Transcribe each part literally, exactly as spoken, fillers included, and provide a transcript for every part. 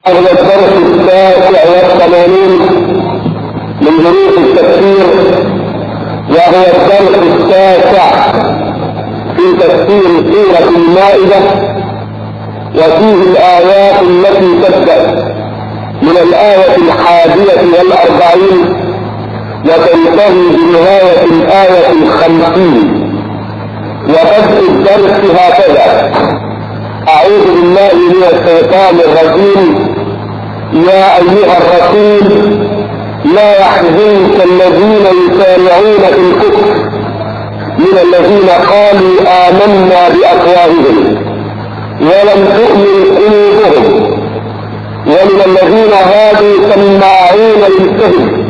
هذا الدرس التاسع والثمانين من دروس التفسير، وهو الدرس التاسع في تفسير سورة المائدة، وفيه الآيات التي تبدأ من الآية الحادية والأربعين وتنتهي بنهاية الآية الخمسين. وبدء الدرس هكذا: أعوذ بالله من الشيطان الرجيم. يا أيها الرسول لا يحزنك الذين يسارعون في الكفر من الذين قالوا آمنا بأفواههم ولم تؤمن قلوبهم، ومن الذين هادوا سماعون للكذب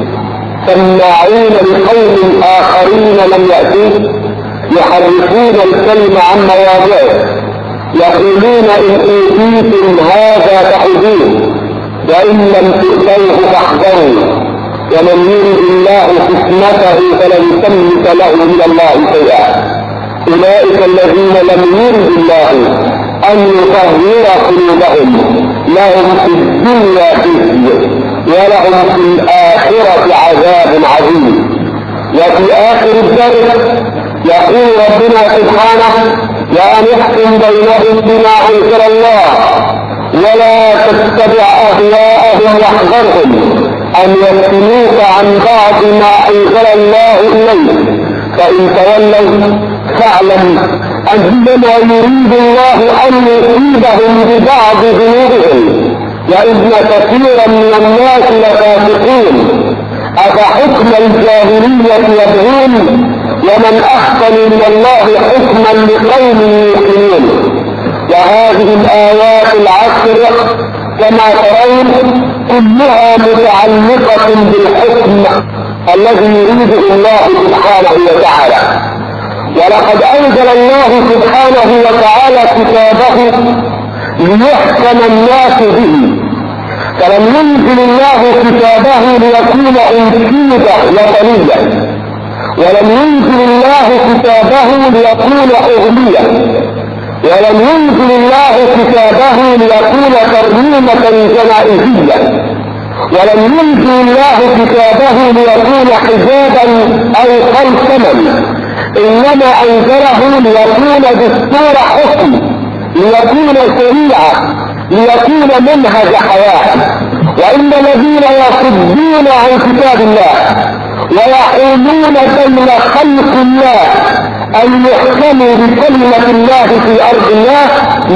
سماعون لقوم آخرين لم يأتوك يحرفون الكلم عن مواضعه يقولون إن أوتيتم هذا فخذوه وإن لم تؤتوه فاحذروا ومن يرد الله فتنته فلن تملك له من الله شيئا. أولئك الذين لم يرد الله أن يطهر قلوبهم لهم في الدنيا خزي ولهم في الآخرة عذاب عظيم. وفي آخر الدرس يقول ربنا سبحانه: وأن يحكم بينهم بما أنزل الله ولا تتبع أهواءهم واحذرهم أن يفتنوك عن بعض ما أنزل الله إليك، فإن تولوا فاعلم أنما يريد الله أن يصيبهم ببعض ذنوبهم وإن كثيرا من الناس لفاسقون. أفحكم الجاهلية يبغون ومن أحسن من الله حكما لقوم يوقنون. وهذه الآيات العشر كما ترون كلها متعلقة بالحكم الذي يريده الله سبحانه وتعالى. ولقد أنزل الله سبحانه وتعالى كتابه ليحكم الناس به، فلم ينزل الله كتابه ليكون أنشيدا وطنيا، ولم ينزل الله كتابه ليكون أغنيا، ولم ينزل الله كتابه ليكون ترميمة جنائزية، ولم ينزل الله كتابه ليكون حجابا أو خلصما، إنما أنزله ليكون دستور حكم، ليكون شريعة، ليكون منهج حياة. وإن الذين يصدون عن كتاب الله ويحولون بين خلق الله أن يحكموا بكلمة الله في أرض الله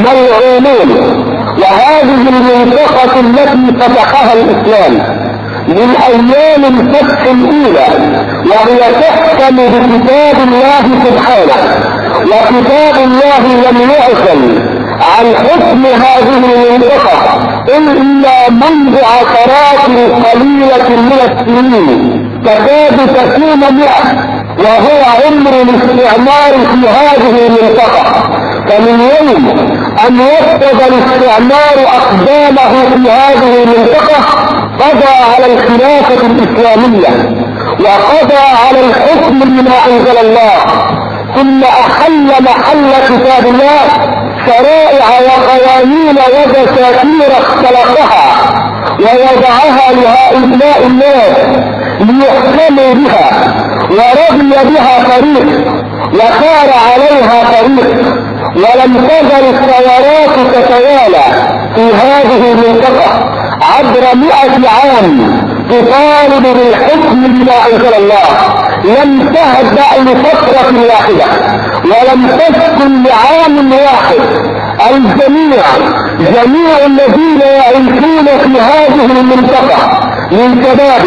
ملعونون. وهذه المنطقة التي فتحها الإسلام من أيام الفتح الأولى، وهي تحكم بكتاب الله سبحانه، وكتاب الله لم يعزل عن حكم هذه المنطقة إلا منذ عشرات قليلة من السنين، تكاد تكون مئة، وهو عمر الاستعمار في هذه المنطقة. فمن يوم أن وفد الاستعمار أقدامه في هذه المنطقة قضى على الخلافة الإسلامية وقضى على الحكم بما أنزل الله، ثم أحل محل كتاب الله شرائع وقوانين ودساتير اختلقها ووضعها لهؤلاء الناس ليحكموا بها، ورضي بها فريق وخار عليها فريق، ولم تزل الثورات تتوالى في هذه المنطقة عبر مئة عام تطالب بالحكم بما أنزل الله. لم تهدأ لفترة واحدة ولم تسكن لعام واحد. الجميع جميع الذين يعيشون في هذه المنطقة من شباب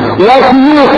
وشيوخ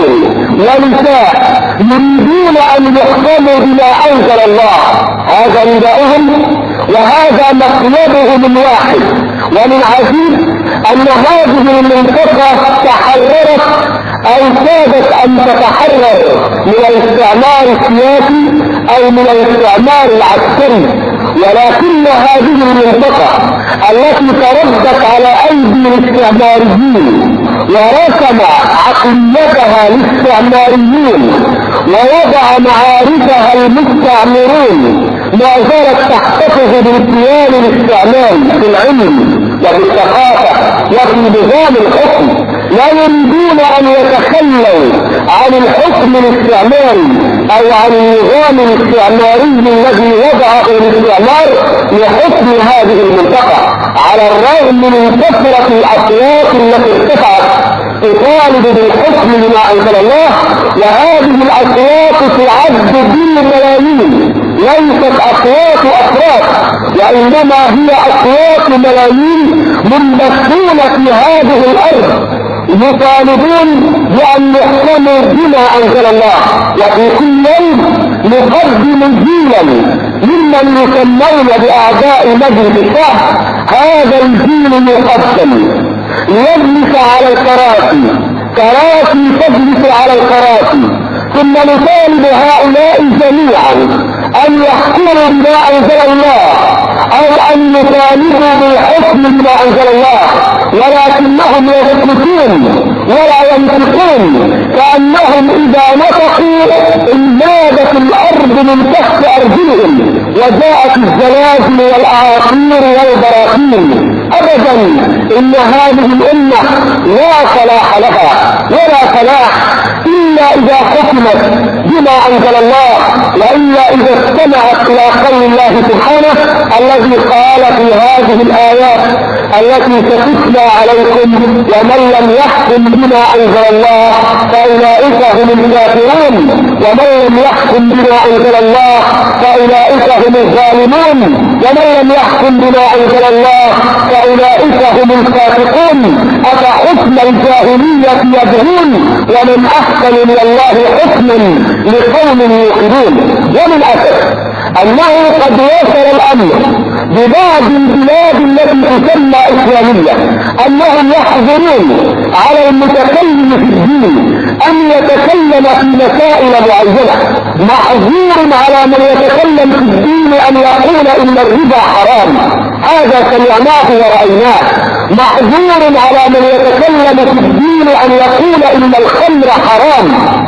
ونساء يريدون أن يحكموا بما أنزل الله. هذا نداؤهم وهذا مطلبهم الواحد. ومن عجيب أن هذه المنطقة تحررت أو كادت أن تتحرر من الاستعمار السياسي أو من الاستعمار العسكري، ولكن هذه المنطقة التي تردت على أيدي الاستعماريين ورسم عقليتها للاستعماريين ووضع معارفها المستعمرون ما زالت تحتفظ بالكيان الاستعماري في العلم وفي الثقافة بنظام الحكم، لا يريدون ان يتخلوا عن الحكم الاستعماري او عن النظام الاستعماري الذي وضعه الاستعمار لحكم هذه المنطقة، على الرغم من كثرة الاصوات التي ارتفعت تطالب بالحكم بما انزل الله، وهذه الاصوات تعد بالملايين، ليست اصوات افراد، وانما هي اصوات ملايين منبثون في هذه الارض يطالبون بان يحكموا بما انزل الله. وفي كل يوم نقدم جيلا ممن يسمون باعداء مجلس الشعب، هذا الجيل يقدم ليجلس على الكراسي، كراسي تجلس على الكراسي، ثم نطالب هؤلاء جميعا ان يحكموا بما انزل الله او ان يطالبوا بالحكم بما انزل الله، ولكنهم يسكتون ولا ينطقون، كأنهم اذا نطقوا انمادت الارض من تحت ارجلهم وجاءت الزلازل والاعاصير والبراكين. ابدا، ان هذه الامة لا صلاح لها ولا فلاح الا اذا حكمت بما انزل الله، والا اذا استمعت الى قول الله سبحانه الذي قال في هذه الايات التي تتلى عليكم: ومن لم يحكم بما انزل الله فاولئك هم الكافرون، ومن لم يحكم بما انزل الله فاولئك هم الظالمون، ومن لم يحكم بما انزل الله فاولئك هم الفاسقون، افحكم الجاهلية يبغون ومن احسن من الله حكما لقوم يوقنون. ومن اسف انه قد وصل الامر ببعض البلاد التي تسمى اسلامية انهم يحظرون على المتكلم في الدين ان يتكلم في مسائل معينة، محظور على من يتكلم في الدين ان يقول ان الربا حرام، هذا سمعناه ورأيناه، محظور على من يتكلم في الدين ان يقول ان الخمر حرام،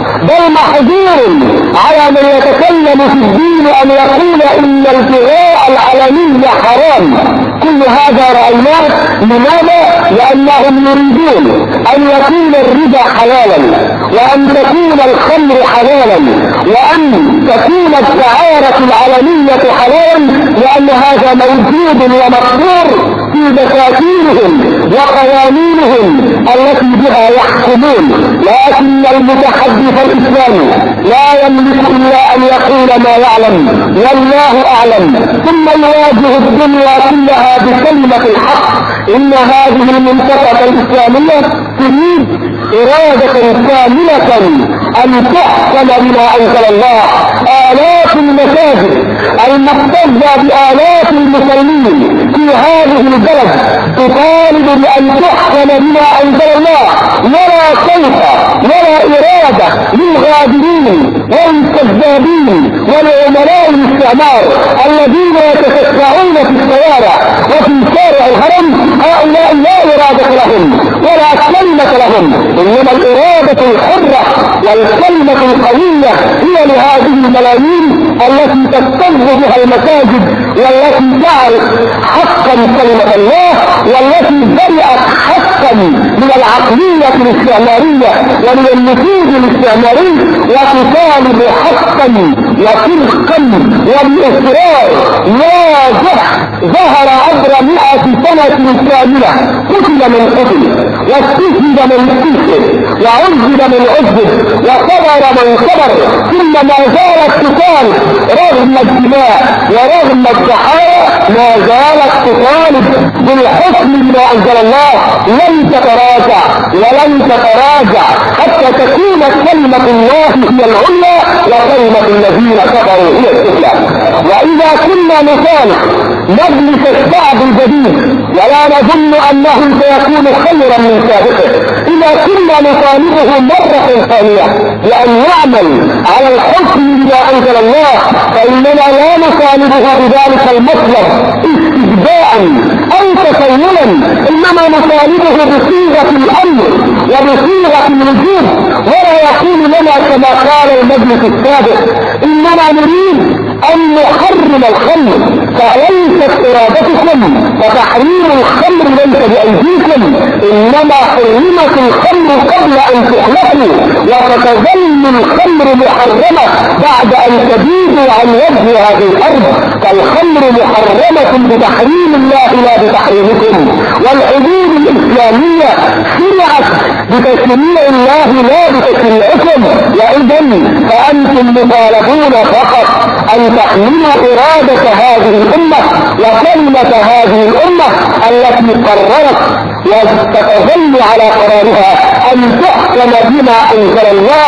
بل محظور على من يتكلم في الدين ان يقول ان البغاء العلني حرام. كل هذا رأيناه. لماذا؟ لأنهم يريدون أن يكون الربا حلالا، وأن تكون الخمر حلالا، وأن تكون الدعارة العلنية حلالا، لأن هذا موجود ومقدور في دساتيرهم وقوانينهم التي بها يحكمون. لكن المتحدث الإسلامي لا يملك إلا أن يقول ما يعلم والله أعلم، ثم يواجه الدنيا كلها بكلمة الحق. إن هذه المنطقة الإسلامية تريد إرادة كاملة أن تحكم بما أنزل الله. آلاف المساجد المحتفظة بآلاف المسلمين في هذه البلد تطالب بأن تحكم بما أنزل الله، ولا خوف ولا إرادة للغادرين والكذابين والعملاء الاستعمار الذين يتفكعون في الشوارع وفي شارع الهرم. هؤلاء لا إرادة لهم ولا كلمة لهم، إنما الإرادة الحرة والكلمة القوية هي لهذه الملايين التي تستنهض بها المساجد، والتي تعرف حقا كلمة الله، والتي برئت حقا من العقلية الاستعمارية ومن النفوذ الاستعماري، وتطالب حقا وصدقا وبإصرار واضح ظهر عبر مئة سنة كاملة. قتل من قتل، واستشهد من استشهد، وعذب من عذب، وصبر من صبر، ثم ما زالت تطالب رغم الدماء ورغم الضحايا، ما زالت تطالب بالحكم بما انزل الله. لن تتراجع ولن تتراجع حتى تكون كلمة الله هي العليا وكلمة الذين كفروا هي السفلى. واذا كنا نصالح مجلس الشعب الجديد ولا نظن انه سيكون خيرا من سابقه، اذا كنا نطالبه مرة ثانية بان يعمل على الحكم بما انزل الله، فاننا لا نطالبه بذلك المطلب استجداء او تخيلا، انما نطالبه بصيغة الامر وبصيغة الوجوب. ولا يقول لنا كما قال المجلس السابق اننا نريد ان نحرم الخمر، فليست ارادتكم، فتحريم الخمر ليس بايديكم، إنما حرمت الخمر قبل أن تخلقوا، وتتظل الخمر محرمة بعد أن تبيدوا عن وجه هذه الأرض. فالخمر محرمة بتحريم الله لا بتحريمكم، والحدود الإسلامية شرعت بتشريع الله لا بتشريعكم، وإذا فأنتم مطالبون فقط أن تحملوا إرادة هذه الأمة وكلمة هذه الأمة التي قررت وستظل على قرارها أن تحكم بما أنزل الله،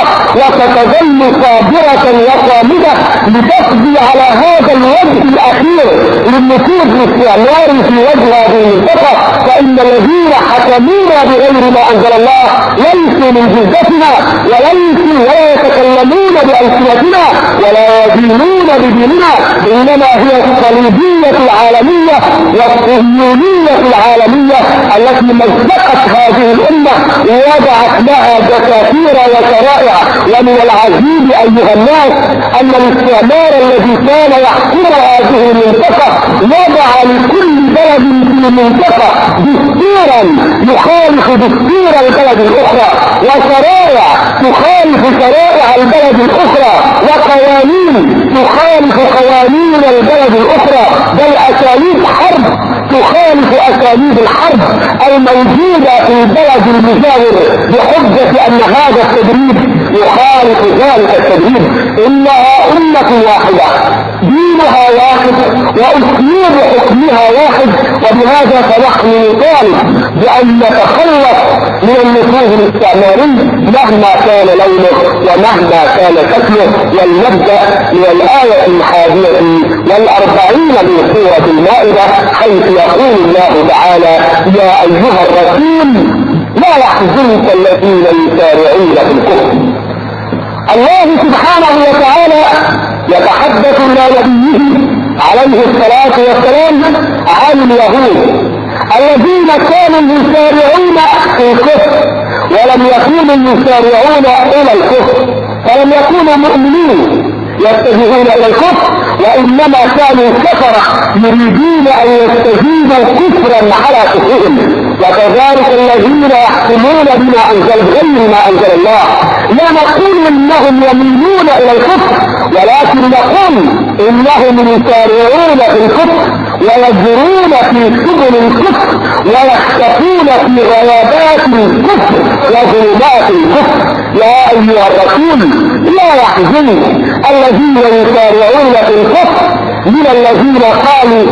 وستظل صابرة وصامدة لتقضي على هذا الوجه الأخير للنفوذ الاستعماري في وجه هذه المنطقة. فإن الذين حكمونا بغير ما أنزل الله ليسوا من جلدتنا، وليسوا ولا يتكلمون بألسنتنا ولا يدينون بديننا، إنما هي الصليبية العالمية والصهيونية العالمية التي مزقت هذه الأمة ووضعت لها دساتير وشرائع. ومن العجيب أيها الناس أن الاستعمار الذي كان يحكم هذه المنطقة وضع لكل بلد في المنطقة دستورا يخالف دستور البلد الأخرى، وشرائع تخالف شرائع البلد الأخرى، وقوانين تخالف قوانين البلد الأخرى، بل أساليب حرب تخالف أساليب الحرب الموجودة في البلد المجاور بحجة أن هذا التدريب يخالف ذلك التدريب. إنها أمة واحدة، دينها واحد، وأسلوب حكمها واحد، وبهذا فنحن نطالب بأن نتخلص من النفوذ الاستعماري مهما كان لونه ومهما كان شكله. ولنبدأ من الآية الحادية والأربعين من سورة المائدة، حيث يقول الله تعالى: يا أيها الرسول لا يحزنك الذين يسارعون في الكفر. الله سبحانه وتعالى يتحدث إلى نبيه عليه الصلاة والسلام عن اليهود الذين كانوا يسارعون في الكفر، ولم يكونوا يسارعون إلى الكفر، فلم يكونوا مؤمنين يتجهون إلى الكفر، وإنما كانوا كفرة يريدون أن يستجيبوا كفرا على كفرهم. وكذلك الذين يحكمون بما أنزل غير ما أنزل الله، لا نقول إنهم يميلون إلى الكفر، ولكن نقول إنهم يسارعون في الكفر ويجرون في سبل الكفر ويختفون في غيابات الكفر وظلمات الكفر. يا أيها الرسول لا يحزنك الذين يسارعون في الكفر من الذين قالوا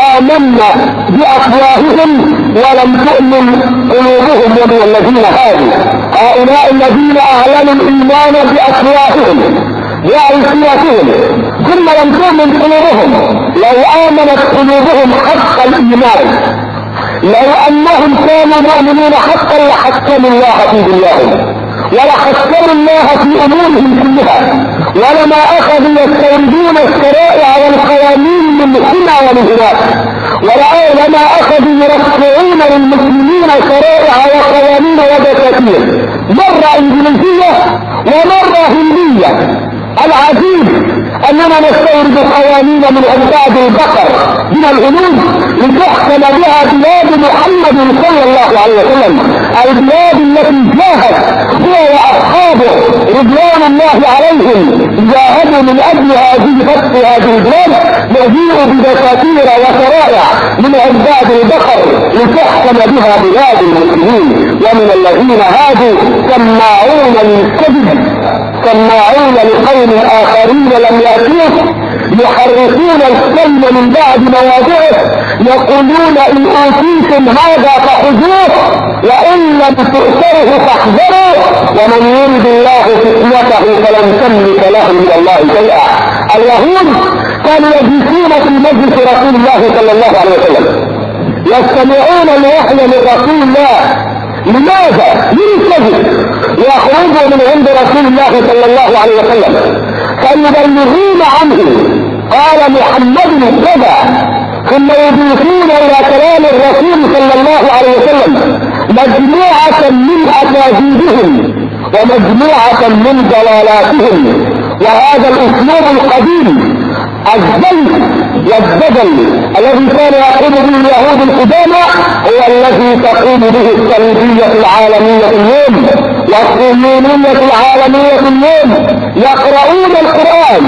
آمنا بأفواههم ولم تؤمن قلوبهم، ومن الذين هادوا هؤلاء الذين أعلنوا الإيمان بأفواههم بألسنتهم ثم لم تؤمن قلوبهم. لو آمنت قلوبهم حق الإيمان، لو أنهم كانوا مؤمنين حقا لحكموا الله في دنياهم ولحكموا الله في أمورهم كلها، ولما أخذوا يستوردون الشرائع والقوانين من هنا ومن هناك، ولما أخذوا يرفعون للمسلمين شرائع وقوانين ودساتير مرة إنجليزية ومرة هندية. العجيب أننا نستورد قوانين من أجداد البقر من الهنود لتحكم بها بلاد محمد صلى الله عليه وسلم، البلاد التي جاهد هو وأصحابه رضوان الله عليهم جاهدوا من أجل هذه فتح هذه البلاد، نجيء بدساتير وشرائع من أجداد البقر لتحكم بها بلاد المسلمين. ومن الذين هادوا سماعون للكذب سماعون لقوم آخرين لم يأتوك يحرفون الكلم من بعد مواضعه، يقولون إن أوتيتم هذا فخذوه وإن لم تؤثره فاحذروا ومن يرد الله فتنته فلن تملك له من الله شيئا. اليهود كانوا يجلسون في مجلس رسول الله صلى الله عليه وسلم يستمعون الوحي من رسول الله. لماذا؟ للكذب. يخرجوا من عند رسول الله صلى الله عليه وسلم فيبلغون عنه قال محمد كذا، ثم يضيفون الى كلام الرسول صلى الله عليه وسلم مجموعة من اكاذيبهم ومجموعة من ضلالاتهم. وهذا الاسلوب القديم الزيف والدجل الذي كان يقوم به اليهود القدامى هو الذي تقوم به الصليبية العالمية اليوم والصهيونية العالمية اليوم. يقرؤون القرآن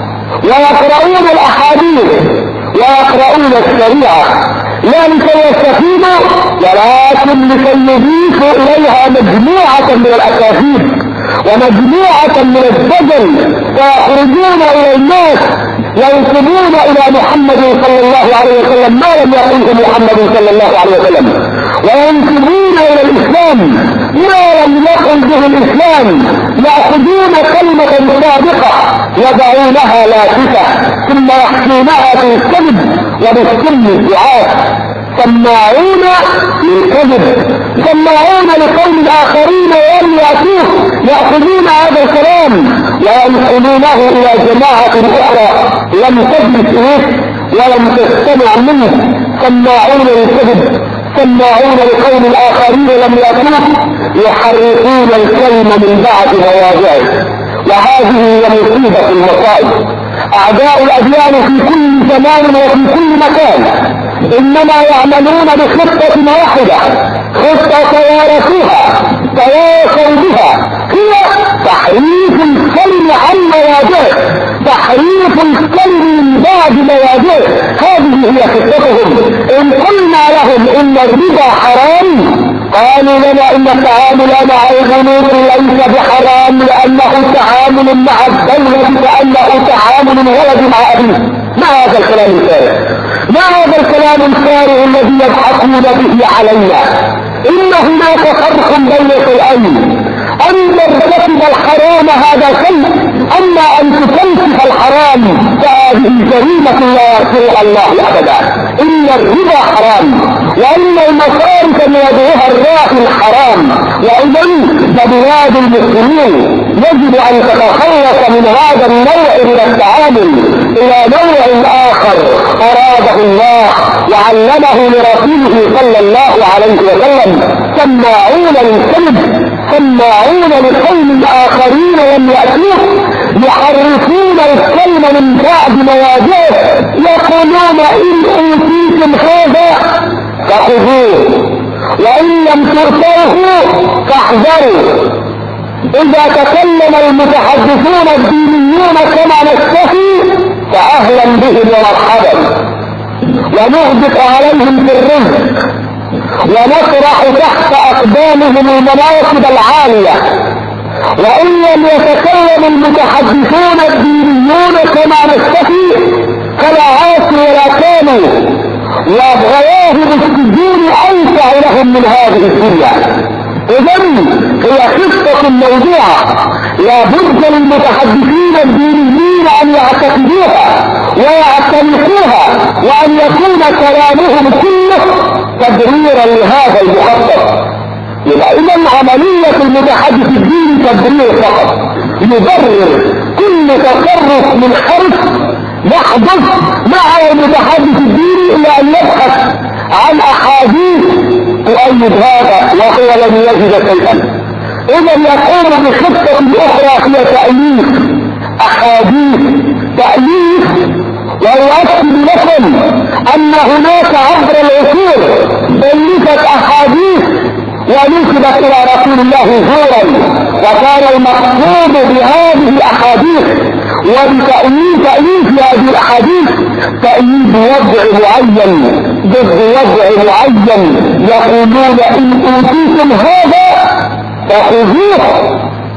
ويقرؤون الأحاديث ويقرؤون الشريعة لا لكي يستفيدوا ولكن لكي يضيفوا إليها مجموعة من الأكاذيب ومجموعة من الدجل، فيخرجون إلى الناس ينسبون إلى محمد صلى الله عليه وسلم ما لم يقله محمد صلى الله عليه وسلم، وينسبون إلى الإسلام ما لم يقل به الإسلام. يأخذون كلمة سابقة يضعونها لافتة ثم يحكونها في الكذب وبالسن الدعاء. سماعون للكذب، سماعون لقوم آخرين ولم يأتوه، يأخذون هذا الكلام وينقلونه إلى جماعة أخرى لم تجلس إليه ولم تستمع منه. سماعون للكذب، سماعون لقوم آخرين لم يأتوه، يحرفون الكلمة من بعد مواضعه. وهذه هي مصيبة المصائب. أعداء الأديان في كل زمان وفي كل مكان إنما يعملون بخطة واحدة، خطة توارثوها تواصوا بها، هي تحريف الكلم عن مواضعه، تحريف الكلم من بعد مواضعه. هذه هي خطتهم. إن قلنا لهم إن الربا حرام قالوا لنا إن التعامل مع البنوك ليس بحرام لأنه تعامل مع الدولة كأنه تعامل الولد مع أبيه. ما هذا الكلام الفارغ؟ ما هذا الكلام الفارغ الذي يضحكون به علينا؟ إن هناك فرق بين شيئين، أن ترتكب الحرام هذا شيء، أما أن تكلف الحرام فهذه جريمة لا يغفرها الله أبدا. إن الربا حرام وإن المصارف يدعوها الراحل حرام، وإذن فبلاد المسلمين يجب أن تتخلص من هذا النوع من التعامل إلى نوع آخر أراده الله وعلمه لرسوله صلى الله عليه وسلم. سماعون للكذب، سماعون لقوم آخرين لم يأتوه، يحرفون الكلمة من بعد مواضعه، يقولون إن أوتيتم هذا فخذوه وإن لم تؤتوه فاحذروا. إذا تكلم المتحدثون الدينيون كما نستحي فأهلا بهم ومرحبا، ونغدق عليهم في الرزق ونطرح تحت أقدامهم المناصب العالية. وإن لم يتكلم المتحدثون الدينيون كما نستحي فلا عاصي ولا كانوا، وغواهب السجون أوسع لهم من هذه الدنيا. إذن هي خطة موضوعة لا بد للمتحدثين الدينيين أن يعتقدوها ويعتنقوها، وأن يكون كلامهم كله تبريرا لهذا المخطط. يبقى إذن عملية المتحدث الديني تبرير فقط، يبرر كل تصرف من حرف يحدث مع المتحدث الديني إلا أن يبحث عن أحاديث تؤيد هذا وهو لم يجد شيئا. إذا يقوم بخطة أخرى هي تأليف أحاديث، تأليف. ويؤكد لكم أن هناك عبر العصور ألفت أحاديث ونسبت إلى رسول الله زورا، وكان المقصود بهذه الأحاديث وبتأليف تأليف هذه الأحاديث تأليف وضع معين ضد وضع معين. يقولون إن أوتيتم هذا فخذوه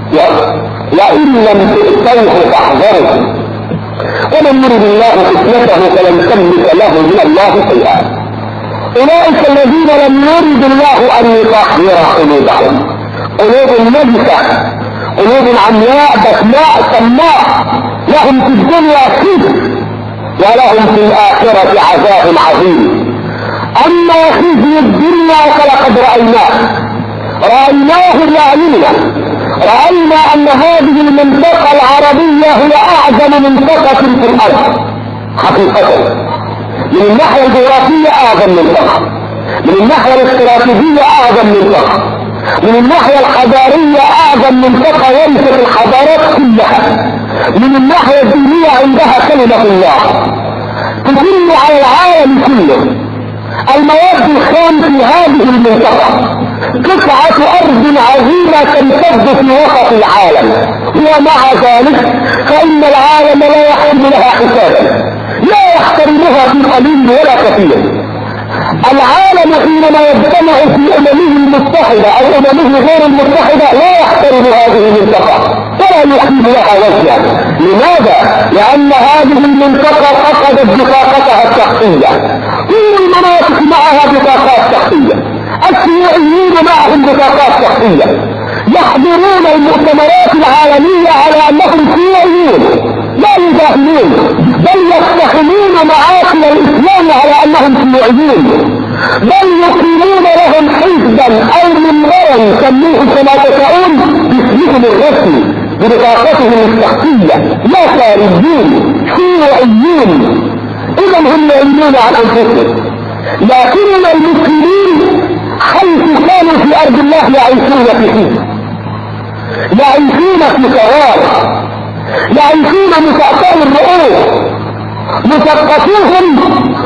وإن لم تؤتوه فاحذروا. ومن يرد الله فتنته فلن تملك له من الله شيئا. أولئك الذين لم يرد الله أن يطهر قلوبهم، قلوب نجسة، قلوب عمياء بسماء سماء، لهم في الدنيا خزي ولهم في الآخرة عذاب عظيم. أما خزي الدنيا فلقد رأيناه رأيناه بأعيننا، رأينا أن هذه المنطقة العربية هي أعظم منطقة في الأرض حقيقة، من الناحية الجغرافية أعظم منطقة، من الناحية الاستراتيجية أعظم منطقة، من الناحية الحضارية أعظم منطقة ورثت الحضارات كلها، من الناحية الدينية عندها كلمة الله. تدل على العالم كله. المواد الخام في هذه المنطقة قطعة أرض عظيمة تمتد في وسط العالم، ومع ذلك فإن العالم لا يحسب لها حسابا، لا يحترمها في قليل ولا كثير. العالم حينما يجتمع في أممه المتحدة أو أممه غير المتحدة لا يحترم هذه المنطقة ولا يحسب لها وجها. لماذا؟ لأن هذه المنطقة فقدت بطاقتها الشخصية. كل المناطق معها بطاقات شخصية، الشيوعيين معهم بطاقات شخصية، يحضرون المؤتمرات العالمية على أنهم شيوعيين لا يداخلون، بل يفتخرون معاصي الإسلام على أنهم شيوعيين، بل يقيمون لهم حزبا أو منبرا سموه كما تشاءون باسمهم الرسمي ببطاقتهم الشخصية، لا خارجين شيوعيين. إذا هم يعلمون عن أنفسهم. لكن المسلمين حيث كانوا في أرض الله يعيشون في حزب، يعيشون في قرار، يعيشون مثقفين الرؤوس، مثقفوهم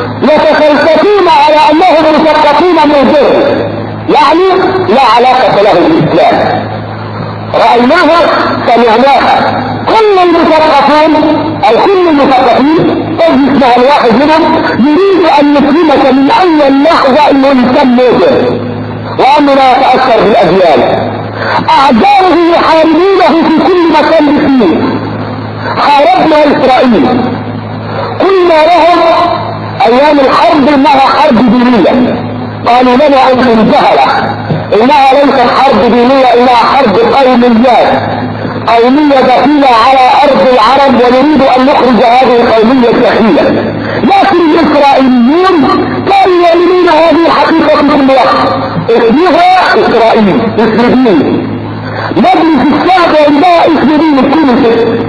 يتفلسفون على أنهم مثقفين مجرد، يعني لا علاقة له بالإسلام. رأيناها سمعناها. كل المثقفون أو كل المثقفين تجد مع الواحد منهم يريد أن يسلمك من أول لحظة أنه إنسان مجرد وأنه لا يتأثر بالأجيال. أعداؤه يحاربونه في كل مكان فيه. حاربنا إسرائيل، قلنا لهم أيام الحرب إنها حرب دينية، قالوا لنا أنتم جهلة، إنها ليست حرب دينية إنها حرب قوميات، قومية دخيلة على أرض العرب ونريد أن نخرج هذه القومية الدخيلة. لكن الإسرائيليون كانوا يؤمنون هذه الحقيقة في وقت. اسمها إسرائيل، اسم دين. مجلس الشعب عندها اسم دين الكنيسة،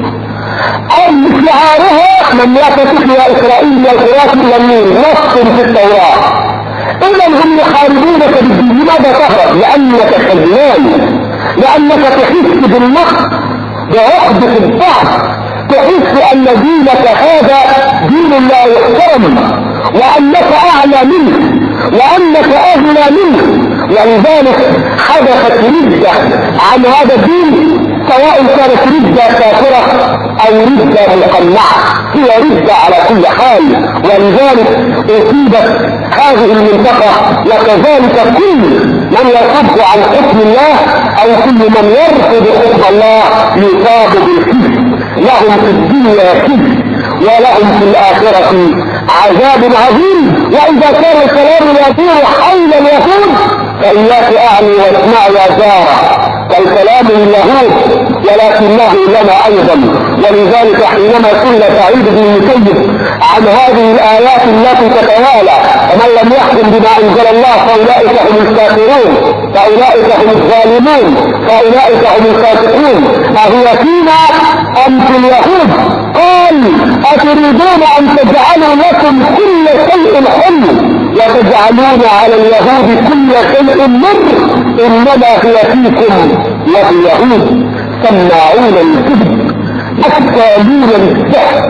أم شعارها من يتسك يا إسرائيل يا الخلاف إلى النيل، نص في التوراة. إذا هم يحاربونك بالدين. لماذا تهرب؟ لأنك خجلان، لأنك تحس بالنقص، بعقدة الضعف، تحس أن دينك هذا دين لا يحترم، وأنك أعلى منه، وأنك أغنى منه. ولذلك حدثت ردة عن هذا الدين، سواء كانت ردة كافرة أو ردة مقنعة، هي ردة على كل حال. ولذلك أصيبت هذه المنطقة، وكذلك كل من يصد عن حكم الله أو كل من يرفض حكم الله يصاب بالكفر. لهم في الدنيا كفر ولهم في الآخرة عذاب عظيم. وإذا كان الكلام يدور حول اليهود فإياك أعني واسمع يا زارة، فالكلام اليهود ولكنه لنا أيضا. ولذلك حينما سئل سعيد بن المسيب عن هذه الآيات التي تتوالى ومن لم يحكم بما أنزل الله فأولئك هم الكافرون، فأولئك هم الظالمون، فأولئك هم الفاسقون، أهي فينا أم في اليهود؟ قال أتريدون أن تجعلوا لكم كل شيء حلو وتجعلون على اليهود كل شيء مر؟ إنما هي فيكم وفي اليهود سماعون الكذب أكالون للسحر،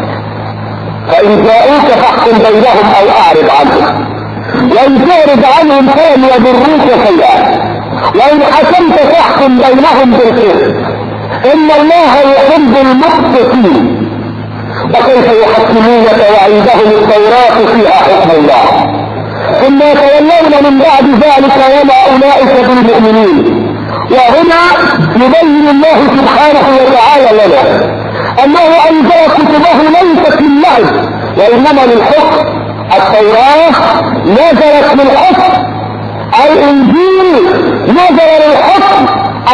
فإن جاءوك فاحكم بينهم أو أعرض عنهم، وإن تعرض عنهم فلن يضروك شيئا، وإن حكمت فاحكم بينهم بالقسط، إن الله يحب المقسطين. وكيف يحكمونك وعندهم التوراة فيها حكم الله ثم يتولون من بعد ذلك وما أولئك بالمؤمنين. وهنا يبين الله سبحانه وتعالى لنا أنه أنزل كتبه ليست للعب وإنما للحكم. التوراة نزلت للحكم، الإنجيل نزل للحكم،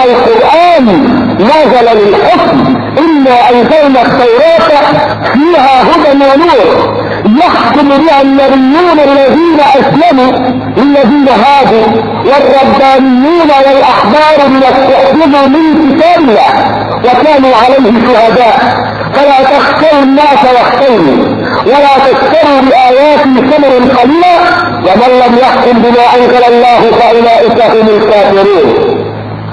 القرآن نزل للحكم. إنا أنزلنا التوراة فيها هدى ونور يحكم بها النبيون الذين أسلموا للذين هادوا والربانيون والأحبار ليستحفظوا من كتاب الله وكانوا عليه شهداء. فلا تخشوا الناس واخشوني ولا تشتروا بآياتي ثمنا قليلا ومن لم يحكم بما أنزل الله فأولئك هم الكافرون.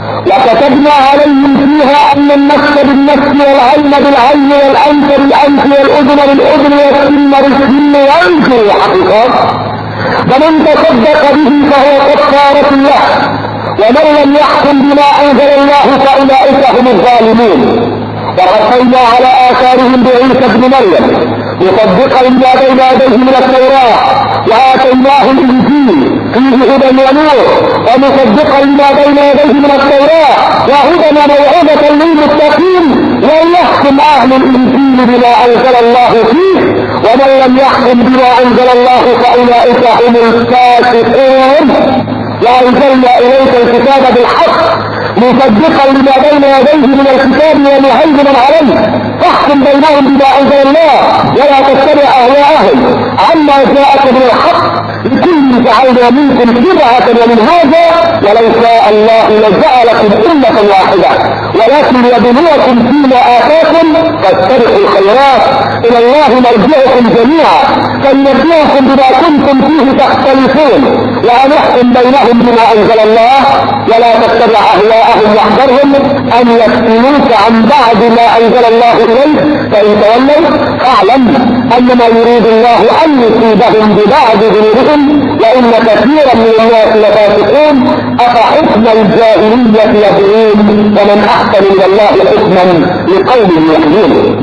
وكتبنا عليهم فيها ان النفس بالنفس والعين بالعين والانف بالانف والاذن بالاذن والسن بالسن والانف بالحقيقات، فمن تصدق به فهو كفارة له، ومن لم يحكم بما انزل الله فاولئك هم الظالمون. وقفينا على اثارهم بعيسى ابن مريم مصدقا لما بين يديه من التوراه، واتيناه الانجيل فيه هدى ونور، ومصدقا لما بين يديه من التوراه وهدى وموعظه للمتقين، وليحكم اهل الانجيل بما انزل الله فيه، ومن لم يحكم بما انزل الله فاولئك هم الفاسقون. وانزلنا اليك الكتاب بالحق مصدقا لما بين يديه من الكتاب ومهيمنا عليه، فاحكم بينهم بما انزل الله ولا تتبع اهواءهم عما جاءك من الحق، لكل جعلنا منكم شرعة ومنهاجا ولو شاء الله لجعلكم امة واحدة ولكن يبلوكم فيما اتاكم فاستبقوا الخيرات الى الله مرجعكم جميعا فلينبئكم بما كنتم فيه تختلفون، ونحكم بينهم بما انزل الله ولا تتبع اهواءهم واحذرهم ان يفتنوك عن بعد ما انزل الله اليك، فان تولوا فاعلم انما يريد الله ان يصيبهم ببعض ذنوبهم وان كثيرا من الناس لفاسقون. افحكم الجاهلية يبغون ومن احسن من الله حكما لقوم يحزنون.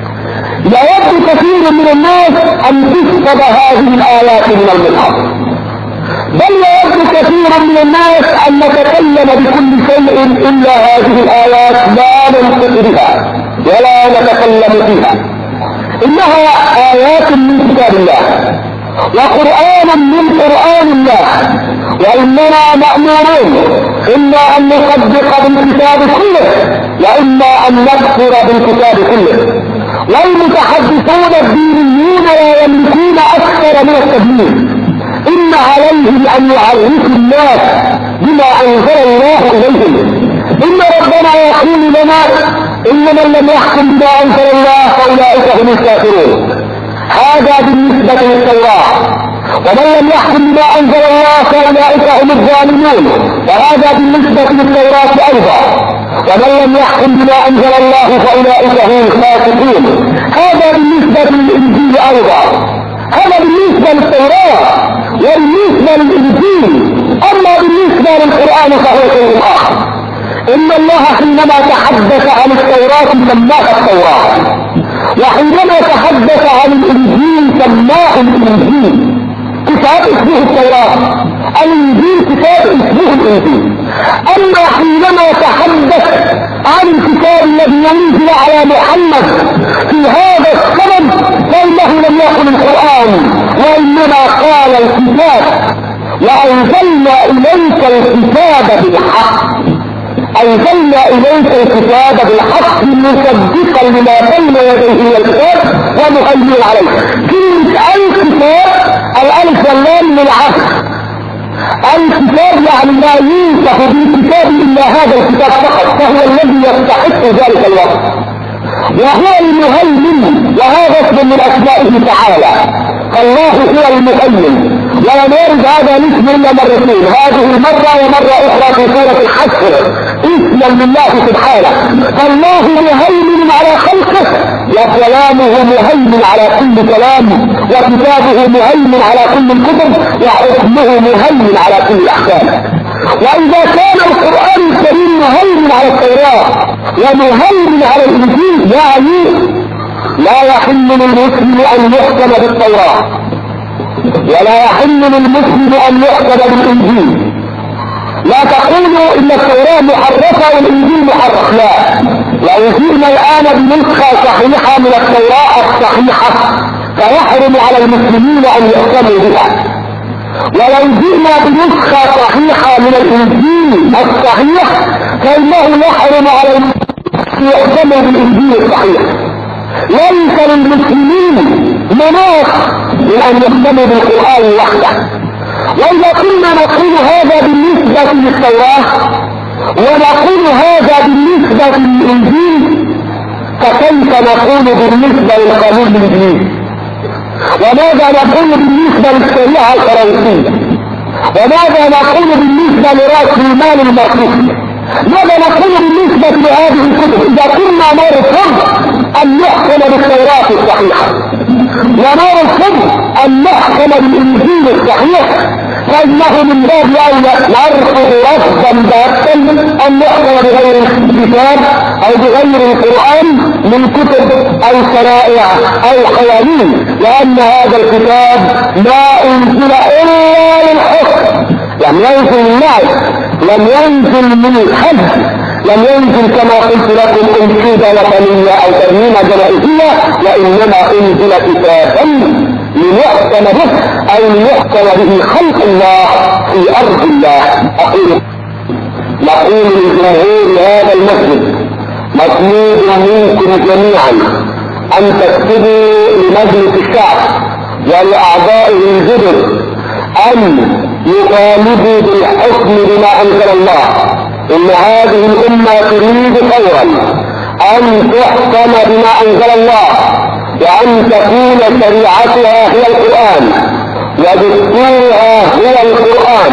يود كثير من الناس ان تكتب هذه الايات من المصحف، بل يود كثير من الناس ان نتكلم بكل شيء الا هذه الايات لا ننطق بها ولا نتكلم فيها، انها ايات من كتاب الله وقرآن من قرآن الله، واننا مأمورون اما ان نصدق بالكتاب كله واما ان نكفر بالكتاب كله. والمتحدثون الدينيون لا يملكون اكثر من التبليغ، ان عليهم ان يعرفوا الناس بما انزل الله اليهم. ان ربنا يقول لنا ان من لم يحكم بما انزل الله فاولئك هم الكافرون، هذا بالنسبة للتوراة، ومن لم يحكم بما انزل الله فاولئك هم الظالمون، وهذا بالنسبة للتوراة ايضا، ومن لم يحكم بما انزل الله فاولئك هم الفاسقون، هذا بالنسبة للانجيل ايضا، هذا بالنسبة للتوراة وبالنسبة للانجيل. اما بالنسبة للقرآن فهو شيء اخر. ان الله حينما تحدث عن التوراة سماها التوراة، وحينما تحدث عن الانجيل سماه الانجيل. كتاب اسمه التوراة، الانجيل كتاب اسمه الانجيل. اما حينما تحدث عن الكتاب الذي ينزل على محمد في هذا السبب فانه لم يقل القرآن، وانما قال الكتاب. وانزلنا اليك الكتاب بالحق، انزلنا اليك الكتاب بالحق مصدقا لما بين يديه من الكتاب ومهيمنا عليه. كلمة الكتاب الالف واللام للعهد، الكتاب يعني لا يوصف بالكتاب الا هذا الكتاب فقط، فهو الذي يستحق ذلك الوصف، وهو المهيمن، وهذا اسم من اسمائه تعالى. فالله هو المهيمن، ولم يرد هذا الاسم الا مرتين، هذه المرة ومرة اخرى في سورة الحشر، اسما لله سبحانه. فالله مهيمن على خلقه، وكلامه مهيمن على كل كلام، وكتابه مهيمن على كل الكتب، وحكمه مهيمن على كل الاحكام. واذا كان القرآن الكريم مهيمن على التوراة ومهيمن على الانجيل، يعني لا يحل للمسلم ان يحكم بالتوراة، ولا يحل للمسلم ان يحكم بالانجيل. لا تقولوا ان التوراة محرفة والانجيل محرف، لا. لو جئنا الان بنسخة صحيحة من التوراة الصحيحة فيحرم على المسلمين ان يحكموا بها، ولو جئنا بنسخة صحيحة من الانجيل الصحيح فانه يحرم على المسلمين ان يحكموا بالانجيل الصحيح. ليس للمسلمين مناخ من ان يحكموا بالقرآن وحده. واذا كنا نقول هذا بالنسبة للتوراة ونقول هذا بالنسبة للانجيل، فكيف نقول بالنسبة للقانون الانجليزي؟ وماذا نقول بالنسبة للشريعة الفرنسية؟ وماذا نقول بالنسبة لرأس المال المصري؟ ماذا نقول بالنسبة لهذه الكتب إذا كنا نرفض أن نحكم بالتوراة الصحيحة ونرفض أن نحكم بالإنجيل الصحيح، فإنه من باب أولى نرفض رفضا باتا أن نحكم بغير الكتاب أو بغير القرآن من كتب أو شرائع أو قوانين، لأن هذا الكتاب ما أنزل إلا للحكم، لم ينزل للناس، لم ينزل من الحج، لم ينزل كما قلت لكم انشودة وطنية أو ترميمة جنائزية، وإنما أنزل كتابا ليحكم به أو ليحكم به خلق الله في أرض الله. أقول نقول لجمهور هذا المسجد مطلوب منكم جميعا أن تكتبوا لمجلس الشعب ولأعضائه الجدد أن يطالبوا بالحكم بما أنزل الله. إن هذه الأمة تريد فورا أن تحكم بما أنزل الله، وأن تكون شريعتها هي القرآن، ودستورها هو القرآن،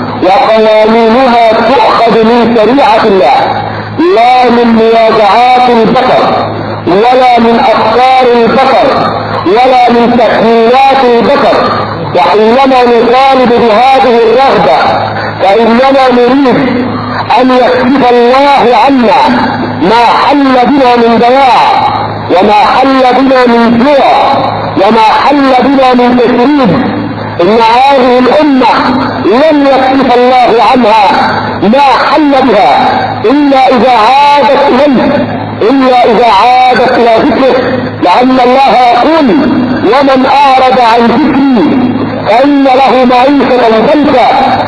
وقوانينها تؤخذ من شريعة الله، لا من منازعات البشر، ولا من أفكار البشر، ولا من تحليلات البشر. وحينما نطالب بهذه الرغبة فإننا نريد أن يكشف الله عنا ما حل بنا من ضياع، وما حل بنا من جوع، وما حل بنا من تشريد. إن هذه الأمة لن يكشف الله عنها ما حل بها إلا إذا عادت إليه، إلا إذا عادت إلى ذكره، لأن الله يقول: ومن أعرض عن ذكري فإن له معيشة ضنكا.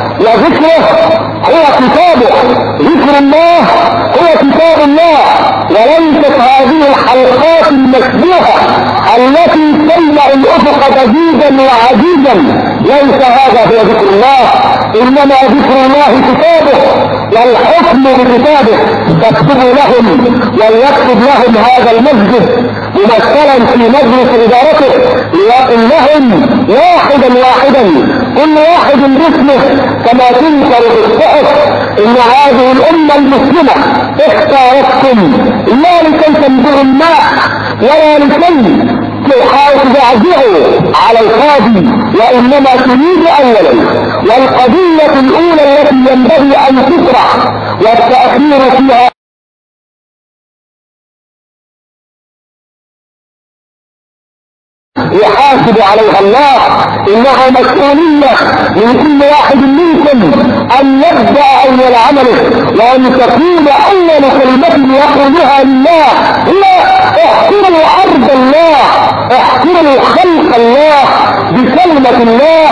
وذكره هو كتابه، ذكر الله هو كتاب الله، وليست هذه الحلقات المشبوهة التي تملأ الأفق جديدا وعديدا، ليس هذا هو ذكر الله، إنما ذكر الله كتابه والحكم بكتابه. تكتب لهم وليكتب لهم هذا المسجد ممثلا في مجلس إدارته ليقل لهم واحدا واحدا كل واحد باسمه كما تنكر بالصحف إن هذه الأمة المسلمة اختارتكم لا لكي تنبغوا الماء ولا لكي تزعزعوا على القاضي، وإنما تريد أولا والقضية الأولى التي ينبغي أن تطرح والتأخير فيها يحاسب عليها الله. إنها مسؤولية من كل واحد منكم أن يبدأ أول عمله وأن تكون أول كلمة يقولها لله هي: احكموا أرض الله، احكموا خلق الله بكلمة الله،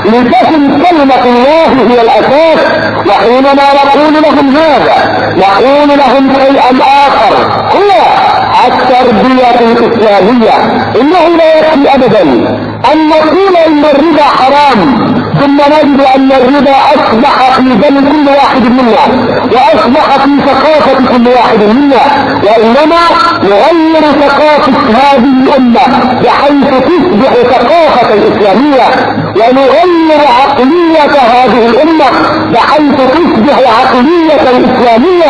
لتكن كلمة الله هي الأساس. وحينما نقول لهم هذا نقول لهم شيئا آخر هو التربية الإسلامية. إنه لا يكفي أبدا أن نقول إن الربا حرام ثم نجد أن الربا أصبح في دم كل واحد منا وأصبح في ثقافة كل واحد منا، وإنما نغير ثقافة هذه الأمة بحيث تصبح ثقافة إسلامية، ونغير عقلية هذه الأمة بحيث تصبح عقلية إسلامية،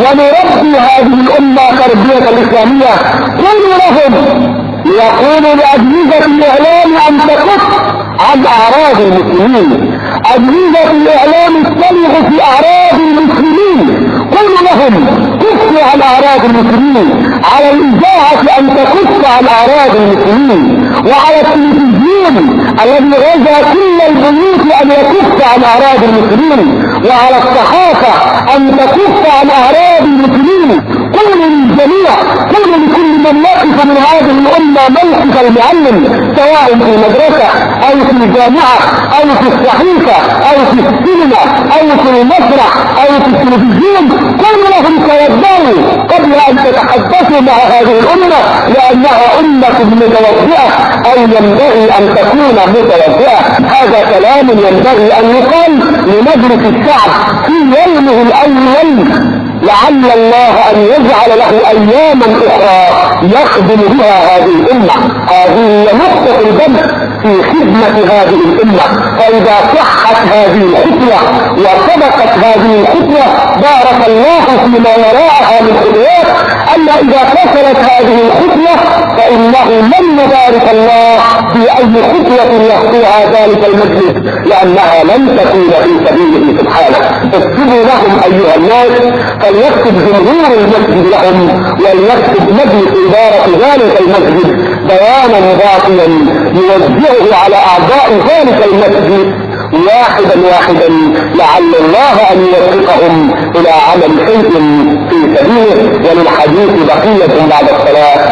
ونربي هذه الأمة تربية الإسلامية. كل لهم يقول لأجهزة الإعلام أن تكف عن أعراض المسلمين، أجهزة الإعلام تبلغ في أعراض المسلمين، قل لهم كفوا عن أعراض المسلمين، على الإذاعة أن تكف عن أعراض المسلمين، وعلى التلفزيون الذي غزا كل البيوت أن يكف عن أعراض المسلمين، وعلى الصحافة أن تكف عن أعراض المسلمين. قل للجميع، قل لكل من يقف من هذه الأمة موقف المعلم، سواء في المدرسة أو في الجامعة أو في الصحيفة أو في السينما أو في المسرح أو في التلفزيون، قل لهم توضؤوا قبل أن تتحدثوا مع هذه الأمة، لأنها أمة متوضئة أو ينبغي أن تكون متوضئة. هذا كلام ينبغي أن يقال لمجلس الشعب في يومه الأول، لعل الله أن يجعل له أياما أخرى يخدم بها هذه الأمة. هذه هي نقطة البدء في خدمة هذه الأمة، فإذا صحت هذه الخطوة وسبقت هذه الخطوة دار عرف الله فيما وراءها من خطوات أن إذا فشلت هذه الخطوة فإنه لن يبارك الله في أي خطوة يخطوها ذلك المجلس، لأنها لن تكون في سبيله سبحانه. اكتبوا لهم أيها الناس، فليكتب جمهور المسجد لهم، وليكتب مجلس إدارة ذلك المسجد بيانا باقيا يوزعه على أعضاء ذلك المسجد واحدا واحدا، لعل الله أن يوفقهم إلى عمل شيء في سبيله. وللحديث بقية بعد الصلاة.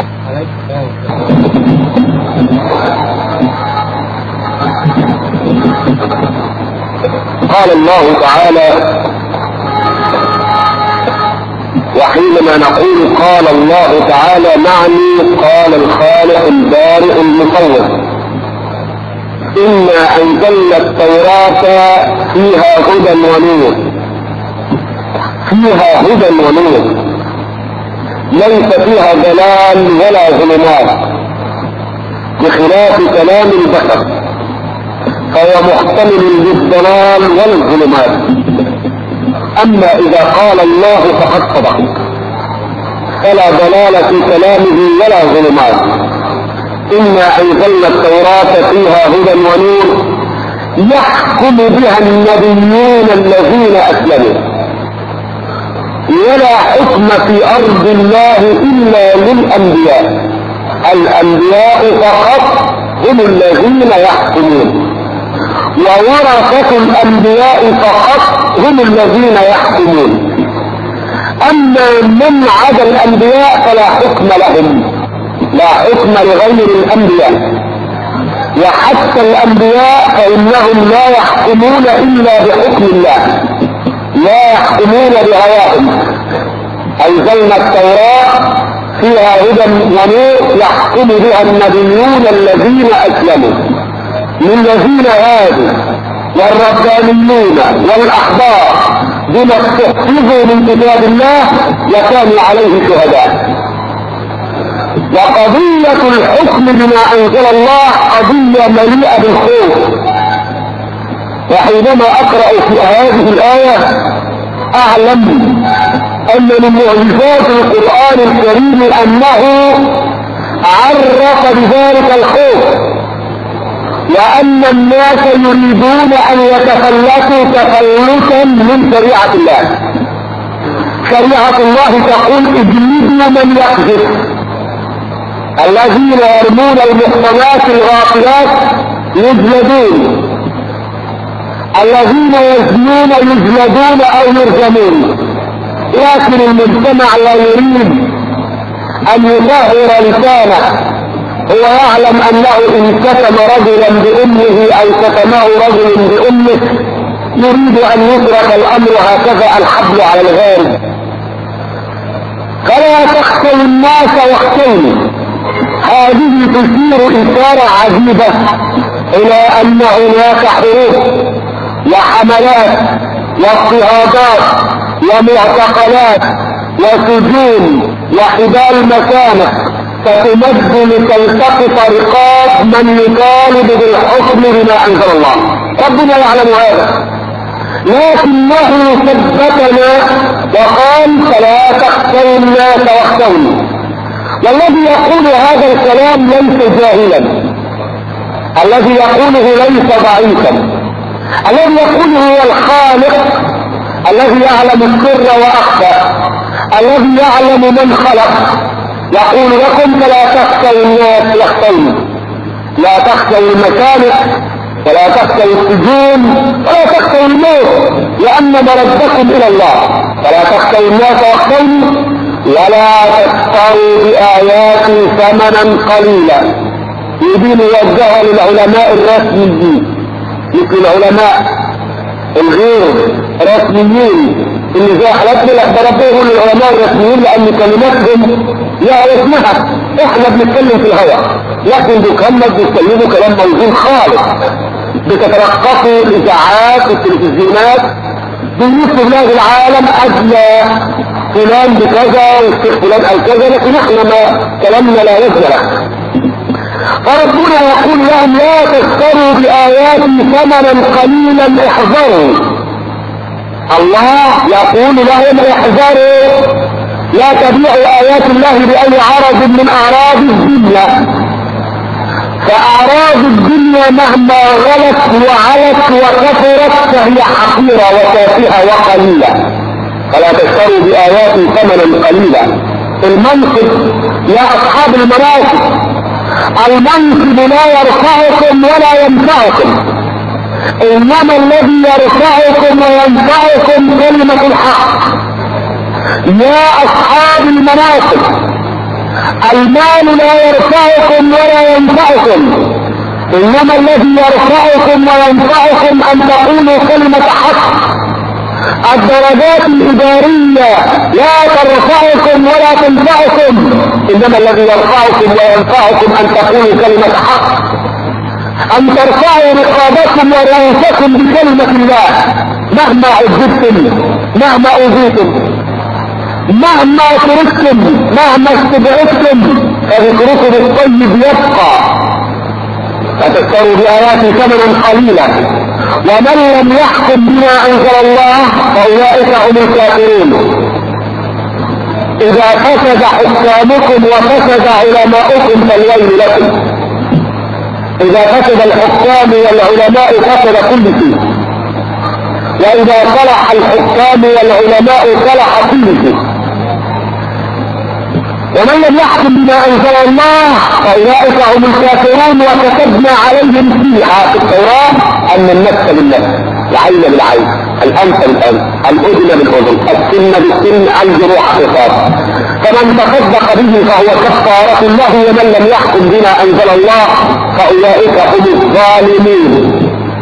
قال الله تعالى: وحينما نقول قال الله تعالى معني قال الخالق البارئ المصور: إنا أنزلنا التوراة فيها هدى ونور، فيها هدى ونور، ليس فيها ضلال ولا ظلمات، بخلاف كلام البشر فهو محتمل للضلال والظلمات. أما إذا قال الله فقد صدق، فلا ضلال في كلامه ولا ظلمات. إنا أنزلنا التوراة فيها هدى ونور يحكم بها النبيون الذين أسلموا، ولا حكم في أرض الله إلا للأنبياء، الأنبياء فقط هم الذين يحكمون، وورثة الأنبياء فقط هم الذين يحكمون. أما من عدا الأنبياء فلا حكم لهم، لا حكم لغير الأنبياء. وحتى الأنبياء فإنهم لا يحكمون إلا بحكم الله، لا يحكمون بهواهم. أنزلنا التوراة فيها هدى ونور يحكم بها النبيون الذين أسلموا من الذين هادوا والربانيون والأحبار بما استحفظوا من كتاب الله وكانوا عليه شهداء. وقضية الحكم بما أنزل الله قضية مليئة بالخوف. وحينما أقرأ في هذه الآية أعلم أن من معجزات القرآن الكريم أنه عرف بذلك الخوف، وأن الناس يريدون أن يتفلتوا تفلتا من شريعة الله. شريعة الله تقول اجلدوا من يقذف، الذين يرمون المحصنات الغافلات يجلدون، الذين يزنون يجلدون او يرجمون. لكن المجتمع لا يريد ان يطهر لسانه، هو يعلم انه ان كتم رجلا بامه او كتمه رجل بامه يريد ان يترك الامر هكذا الحبل على الغارب. فلا تخشوا الناس واخشوني. هذه تشير إشارة عجيبة إلى أن هناك حروب وحملات واضطهادات ومعتقلات وسجون وحبال مكانة ستمد لتلتقط رقاب من يطالب بالحكم بما أنزل الله. ربنا يعلم هذا، لكنه ثبتنا وقال فلا تخشوا الناس واخشوني. والذي يقول هذا الكلام ليس جاهلا، الذي يقوله ليس ضعيفا، الذي يقوله هو الخالق الذي يعلم السر واخفى، الذي يعلم من خلق. يقول لكم فلا تخشوا الناس واخشوني، لا تخشوا المكانح ولا تخشوا السجون ولا تخشوا الموت، لان مردكم الى الله. فلا تخشوا الناس واخشوني ولا تشتروا بآياتي ثمنا قليلا. يدين يوجهها للعلماء الرسميين مثل العلماء الغير رسميين اللي زي حالتنا. لا بربيه للعلماء الرسميين لان كلماتهم لها اسمها، احنا بنتكلم في الهواء، لكن بيكمل بيتكلموا كلام موزون خالص. بتترقصوا الاذاعات والتلفزيونات بيوصفوا بلاد العالم اجلى فلان بكذا والشيخ فلان قال كذا، لكن احنا ما كلامنا لا وزن له. فربنا يقول لهم لا تشتروا بآياتي ثمنا قليلا احذروا. الله يقول لهم احذروا لا تبيعوا آيات الله بأي عرض من أعراض الدنيا، فأعراض الدنيا مهما غلت وعلت وكثرت فهي حقيرة وتافهة وقليلة، فلا تشتروا بآياتي ثمنا قليلا. المنصب يا أصحاب المناصب، المنصب لا يرفعكم ولا ينفعكم، إنما الذي يرفعكم وينفعكم كلمة الحق. يا أصحاب المناصب، المال لا يرفعكم ولا ينفعكم، إنما الذي يرفعكم وينفعكم أن تقولوا كلمة حق. الدرجات الإدارية لا ترفعكم ولا تنفعكم، إنما الذي يرفعكم وينفعكم أن تقولوا كلمة حق، أن ترفعوا رقابكم ورؤوسكم بكلمة الله مهما عذبتم، مهما أوذيتم، مهما تركتم، مهما استبعدتم، فذكركم الطيب يبقى. فتشتروا بآياتي ثمنا قليلا، ومن لم يحكم بما أنزل الله فأولئك هم الكافرون. إذا فسد حكامكم وفسد علماؤكم فالويل لكم. إذا فسد الحكام والعلماء فسد كل شيء، وإذا صلح الحكام والعلماء صلح كل شيء. ومن لم يحكم بما أنزل الله فأولئك هم الكافرون. وكتبنا عليهم فيها في التوراة أن النفس بالنفس، العين بالعين، الأنف بالأنف، الأذن بالأذن، السن بالسن، الجروح قصاص. فمن تصدق به فهو كفارة له، ومن لم يحكم بما أنزل الله فأولئك هم الظالمين.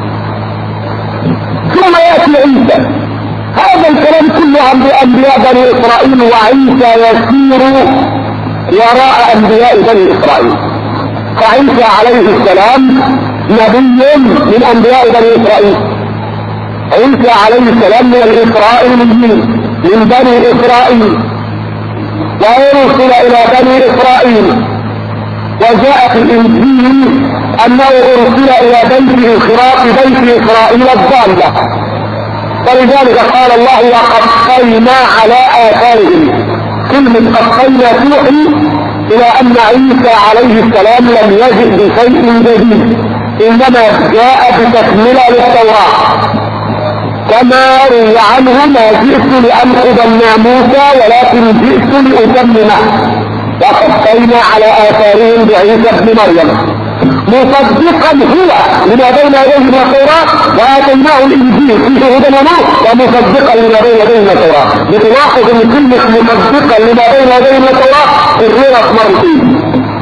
ثم يأتي عيسى. هذا الكلام كله عن أنبياء بني إسرائيل، وعيسى يسير وراء أنبياء بني إسرائيل. فعيسى عليه السلام نبي من أنبياء بني إسرائيل. عيسى عليه السلام من الإسرائيليين، من بني إسرائيل، وأرسل إلى بني إسرائيل. وجاء في الإنجيل أنه أرسل إلى بيت انخراط بيت إسرائيل الضالة، ولذلك قال الله وقفينا على آثارهم. كلمة قفينا توحي إلى أن عيسى عليه السلام لم يجئ بشيء جديد، إنما جاء بتكملة للتوراة. كما روي عنه ما جئت لأنقض الناموس ولكن جئت لأتممه. وقفينا على آثارهم بعيسى ابن مريم مصدقا هو لما بين يديه من التوراة، وآتيناه الإنجيل فيه هدى ونور، ومصدقا لما بين يديه من التوراة. بتلاحظ ان كلمة مصدقا لما بين يديه من التوراة كررت مرتين.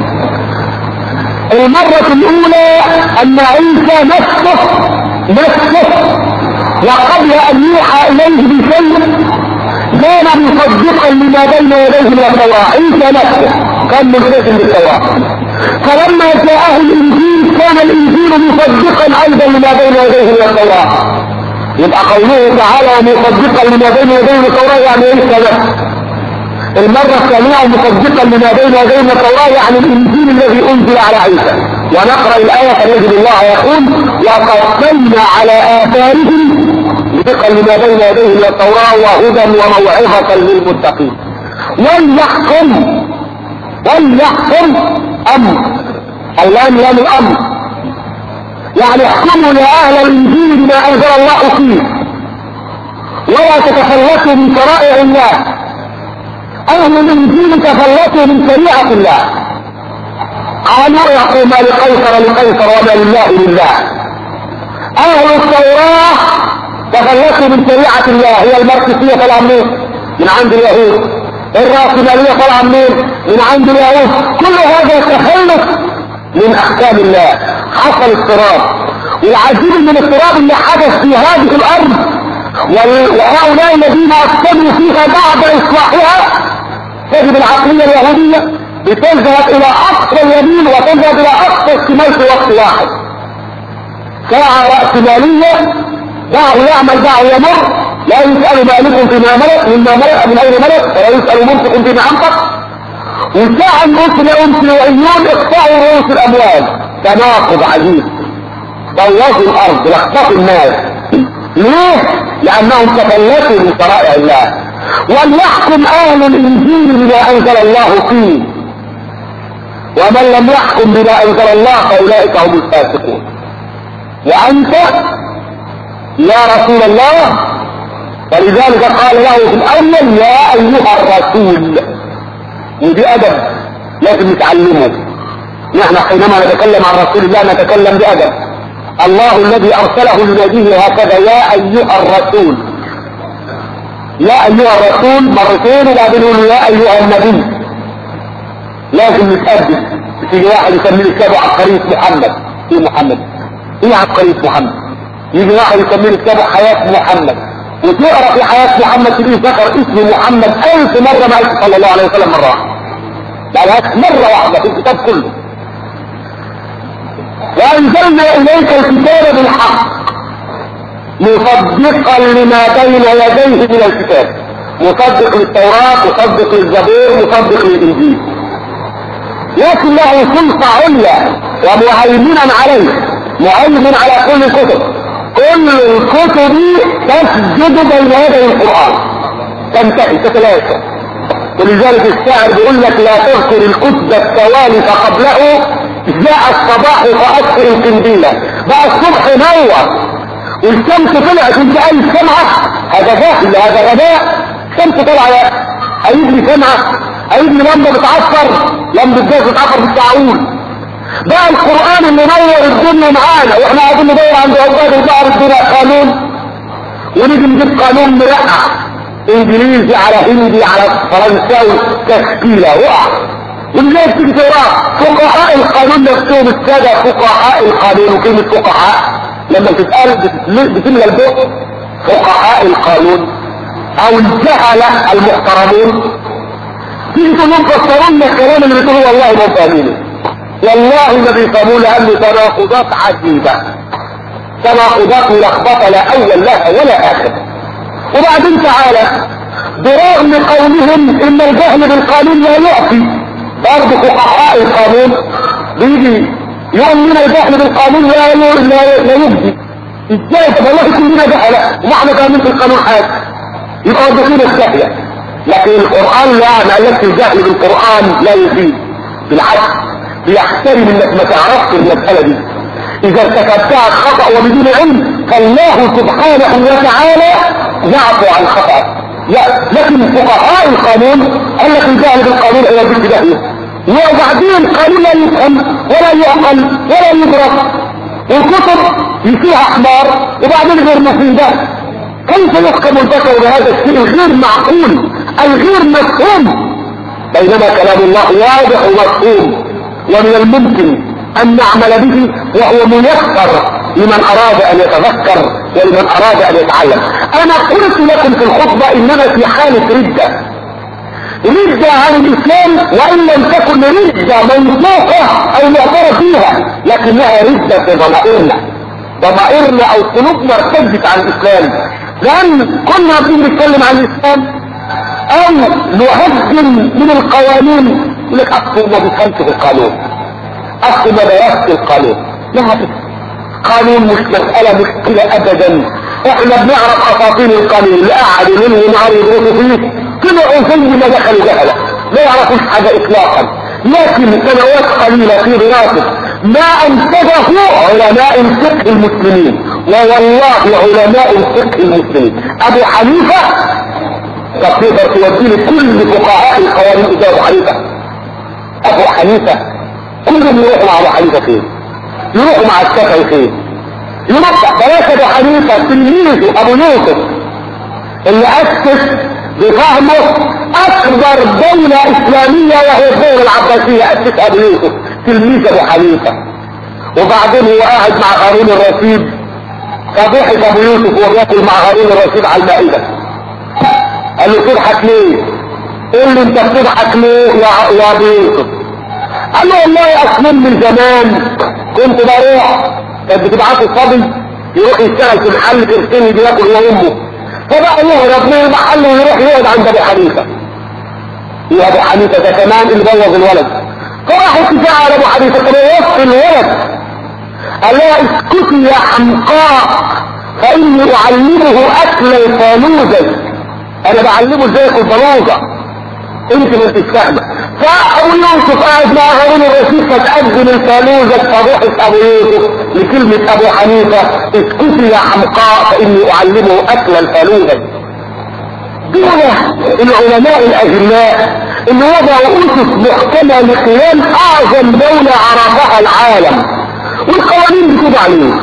المرة الأولى أن عيسى نفسه نفسه وقبل أن يوحى إليه بشيء كان مصدقا لما بين يديه من التوراة. عيسى نفسه كان ملتزم بالتوراة، فلما جاءه الإنجيل كان الإنجيل مصدقا أيضا لما بين يديه من التوراة. يبقى قوله تعالى مصدقا لما بين يديه من التوراة يعني عيسى نفسه. المرة الثانية مصدقا لما بين يديه من التوراة يعني الإنجيل الذي أنزل على عيسى. ونقرأ الآية فنجد الله يقول وقفينا على آثارهم مصدقا لما بين يديه من التوراة وهدى وموعظة للمتقين. وليحكم وليحكم أمر، اللام لام الأمر، يعني احكموا يا أهل الإنجيل بما أنزل الله فيه، ولا تتخلصوا من شرائع الله. أهل الإنجيل تخلصوا من شريعة الله، قالوا اعطوا ما لقيصر لقيصر وما لله لله. أهل التوراة تخلصوا من شريعة الله، هي الماركسية طالعة منين؟ من عند اليهود. الرأسمالية طالعة منين؟ من عند اليهود. كل هذا تخلص من أحكام الله. حصل اضطراب، والعجيب من الاضطراب اللي حدث في هذه الأرض، وهؤلاء الذين أفسدوا فيها بعد إصلاحها تجد العقلية اليهودية بتذهب إلى أقصى اليمين وتذهب إلى أقصى الشمال في وقت واحد. ساعة رأسمالية، دعه يعمل دعه يمر، لا يسأل مالك فيما ملك مما ملك من أين ملك، ولا يسأل ممسك فيما أنفق. وساعة المسلم أمسلوعيون اقطعوا رؤوس الأموال. تناقض عجيب، بوظوا الأرض واخطفوا الناس. ليه؟ لانهم تفلتوا من شرائع الله. وليحكم اهل الانجيل بما انزل الله فيه، ومن لم يحكم بما انزل الله فاولئك هم الفاسقون. وانت يا رسول الله، ولذلك قال له في الاول يا ايها الرسول، ودي ادب لازم نتعلمه. نحن حينما نتكلم عن رسول الله نتكلم بادب. الله الذي ارسله يناديه هكذا يا ايها الرسول، يا ايها الرسول مرتين وبعدين يقول يا ايها النبي. لازم نتأدب. يجي واحد يسميه كتابه عبقرية محمد، ايه محمد؟ ايه عبقرية محمد؟ يجي واحد يسميه كتابه حياة محمد، وتقرا في حياة محمد تلاقيه ذكر اسم محمد ألف مرة مع اسم صلى الله عليه وسلم مرة واحدة. بقى مرة واحدة في الكتاب كله. وأنزلنا إليك الكتاب بالحق مصدقا لما بين يديه من الكتاب، مصدق للتوراة، مصدق للزبور، مصدق للإنجيل. لكن له سلطة عليا ومهيمنا عليه، مهيمن على كل الكتب. كل الكتب تسجد بين يدي القرآن، تنتهي تتلاشى. ولذلك الشاعر بيقول لك لا تذكر الكتب التوالي فقبله جاء الصباح فأطفئ القنديلة. بقى الصبح نور والشمس طلعت انت اي سمعة، هذا جهل، هذا غباء. الشمس طلعت هيجري سمعة، هيجري لمبة بتعصر، لمبة جاز بتعصر بالتعاون. بقى القرآن اللي نور الدنيا معانا واحنا قاعدين ندور عند عباد البحر الدنيا قانون، ونيجي نجيب قانون مرقع انجليزي على هندي على فرنساوي تشكيلة وقع. والناس تيجي تقرا فقهاء القانون نفسهم السادة فقهاء القانون. وكلمة فقهاء لما تتقال بتملى البق فقهاء القانون او الجهلة المحترمون، تيجي تقول لهم فسروا لنا الكلام اللي بتقولوا والله ما فاهمينه، والله ما بيفهموا لانه تناقضات عجيبة، تناقضات ملخبطة لا اول لها ولا اخر. وبعدين تعالى برغم قولهم ان الجهل بالقانون لا يعطي، برضه فقهاء القانون بيجي يقول لنا الجهل بالقانون لا لا لا يجزي. ازاي؟ طب والله كلنا جهله وما فاهمين في القانون حاجه، يبقى ودخلنا السهله. لكن القران لا، ما قالكش الجهل بالقران لا يفيد، بالعكس بيحترم انك ما تعرفش المساله دي. اذا ارتكبتها خطا وبدون علم فالله سبحانه وتعالى يعفو عن خطأ. لا، لكن فقهاء القانون قال لك الجهل بالقانون الى بنت داهيه، وبعدين القانون لا يفهم ولا يعقل ولا يدرك، والكتب فيها احمار وبعدين غير مفيده. كيف يحكم البشر بهذا الشيء الغير معقول الغير مفهوم، بينما كلام الله واضح ومفهوم ومن الممكن ان نعمل به، وهو ميسر لمن اراد ان يتذكر ولمن اراد ان يتعلم. انا قلت لكم في الخطبة اننا في حالة ردة، ردة عن الاسلام، وان لم تكن ردة منطوقة او معترف فيها، لكنها ردة في ضمائرنا، ضمائرنا او قلوبنا ارتدت عن الاسلام. لان كنا بنتكلم عن الاسلام او نهجم من القوانين، يقول لك اصل ما بيفهمش في القانون، اصل ما بيفهمش القانون. لا هتفهم قانون مش مسألة مشكلة ابدا. احنا بنعرف اساطين القانون اللي قاعدوا منه نهار يدرسوا فيه طلعوا زي ما دخلوا جهلة، لا يعرفوش حاجة اطلاقا. لكن سنوات قليلة في دراسة ما انتجه علماء الفقه المسلمين، ووالله علماء الفقه المسلمين ابو حنيفة طب تقدر تودي لكل فقهاء القوانين اذا ابو حنيفة ابو حنيفة كلهم يروحوا مع ابو حنيفة فين؟ يروحوا مع الشافعي فين؟ يروح بلاش ابو حنيفة تلميذه ابو يوسف اللي اسس بفهمه اكبر دولة اسلامية وهي الدولة العباسية، اسس ابو يوسف تلميذ ابو حنيفة. وبعدين هو قاعد مع هارون الرشيد فضحك ابو يوسف وهو بياكل مع هارون الرشيد على المائدة، قال له تضحك ليه؟ قول لي انت بتضحك ليه يا يا ابو يوسف؟ قال له والله اصلا من زمان كنت بروح كانت بتبعته الصبي يروح يشتغل في محل قرشين بياكل هو وامه، فبقى يهرب من المحل ويروح يقعد عند ابو حنيفه. يا ابو حنيفه ده كمان اللي بوظ الولد. فراح اتفاق على ابو حنيفه كان يوصي الولد قال لها اسكتي يا حمقاء فاني اعلمه اكل الفانوزة. انا بعلمه ازاي ياكل فانوزة، انت ما انتش فاهمه. فابو يوسف قاعد مع هارون الرشيد فتقدم الفانوزة، فضحك ابو يوسف لكلمة ابو حنيفة اسكتي يا حمقاء فاني اعلمه اكل الفانوزة. دولة العلماء الاجلاء اللي وضعوا اسس محكمة لقيام اعظم دولة عرفها العالم، والقوانين بتوضع عليه.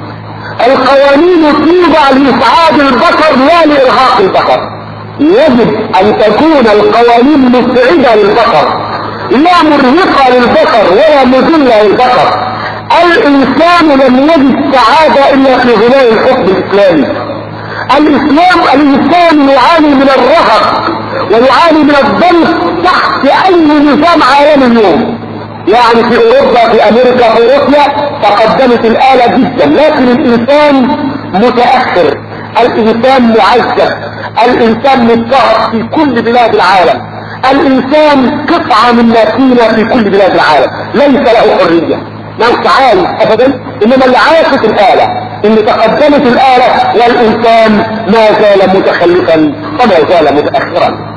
القوانين توضع لاسعاد البشر لا لارهاق البشر. يجب ان تكون القوانين مسعدة للبشر لا مرهقة للبشر ولا مذلة للبشر. الانسان لم يجد سعادة الا في ظلال الحكم الاسلامي. الاسلام الانسان يعاني من الرهق ويعاني من الضنك تحت اي نظام عالمي اليوم. يعني في اوروبا في امريكا في روسيا تقدمت الآلة جدا، لكن الانسان متأخر، الانسان معذب، الانسان مضطهد في كل بلاد العالم، الانسان قطعة من ماكينة في كل بلاد العالم، ليس له حرية، مش عايز ابدا. انما اللي عاشت الآلة ان تقدمت الآلة والانسان ما زال متخلفا وما زال متأخرا.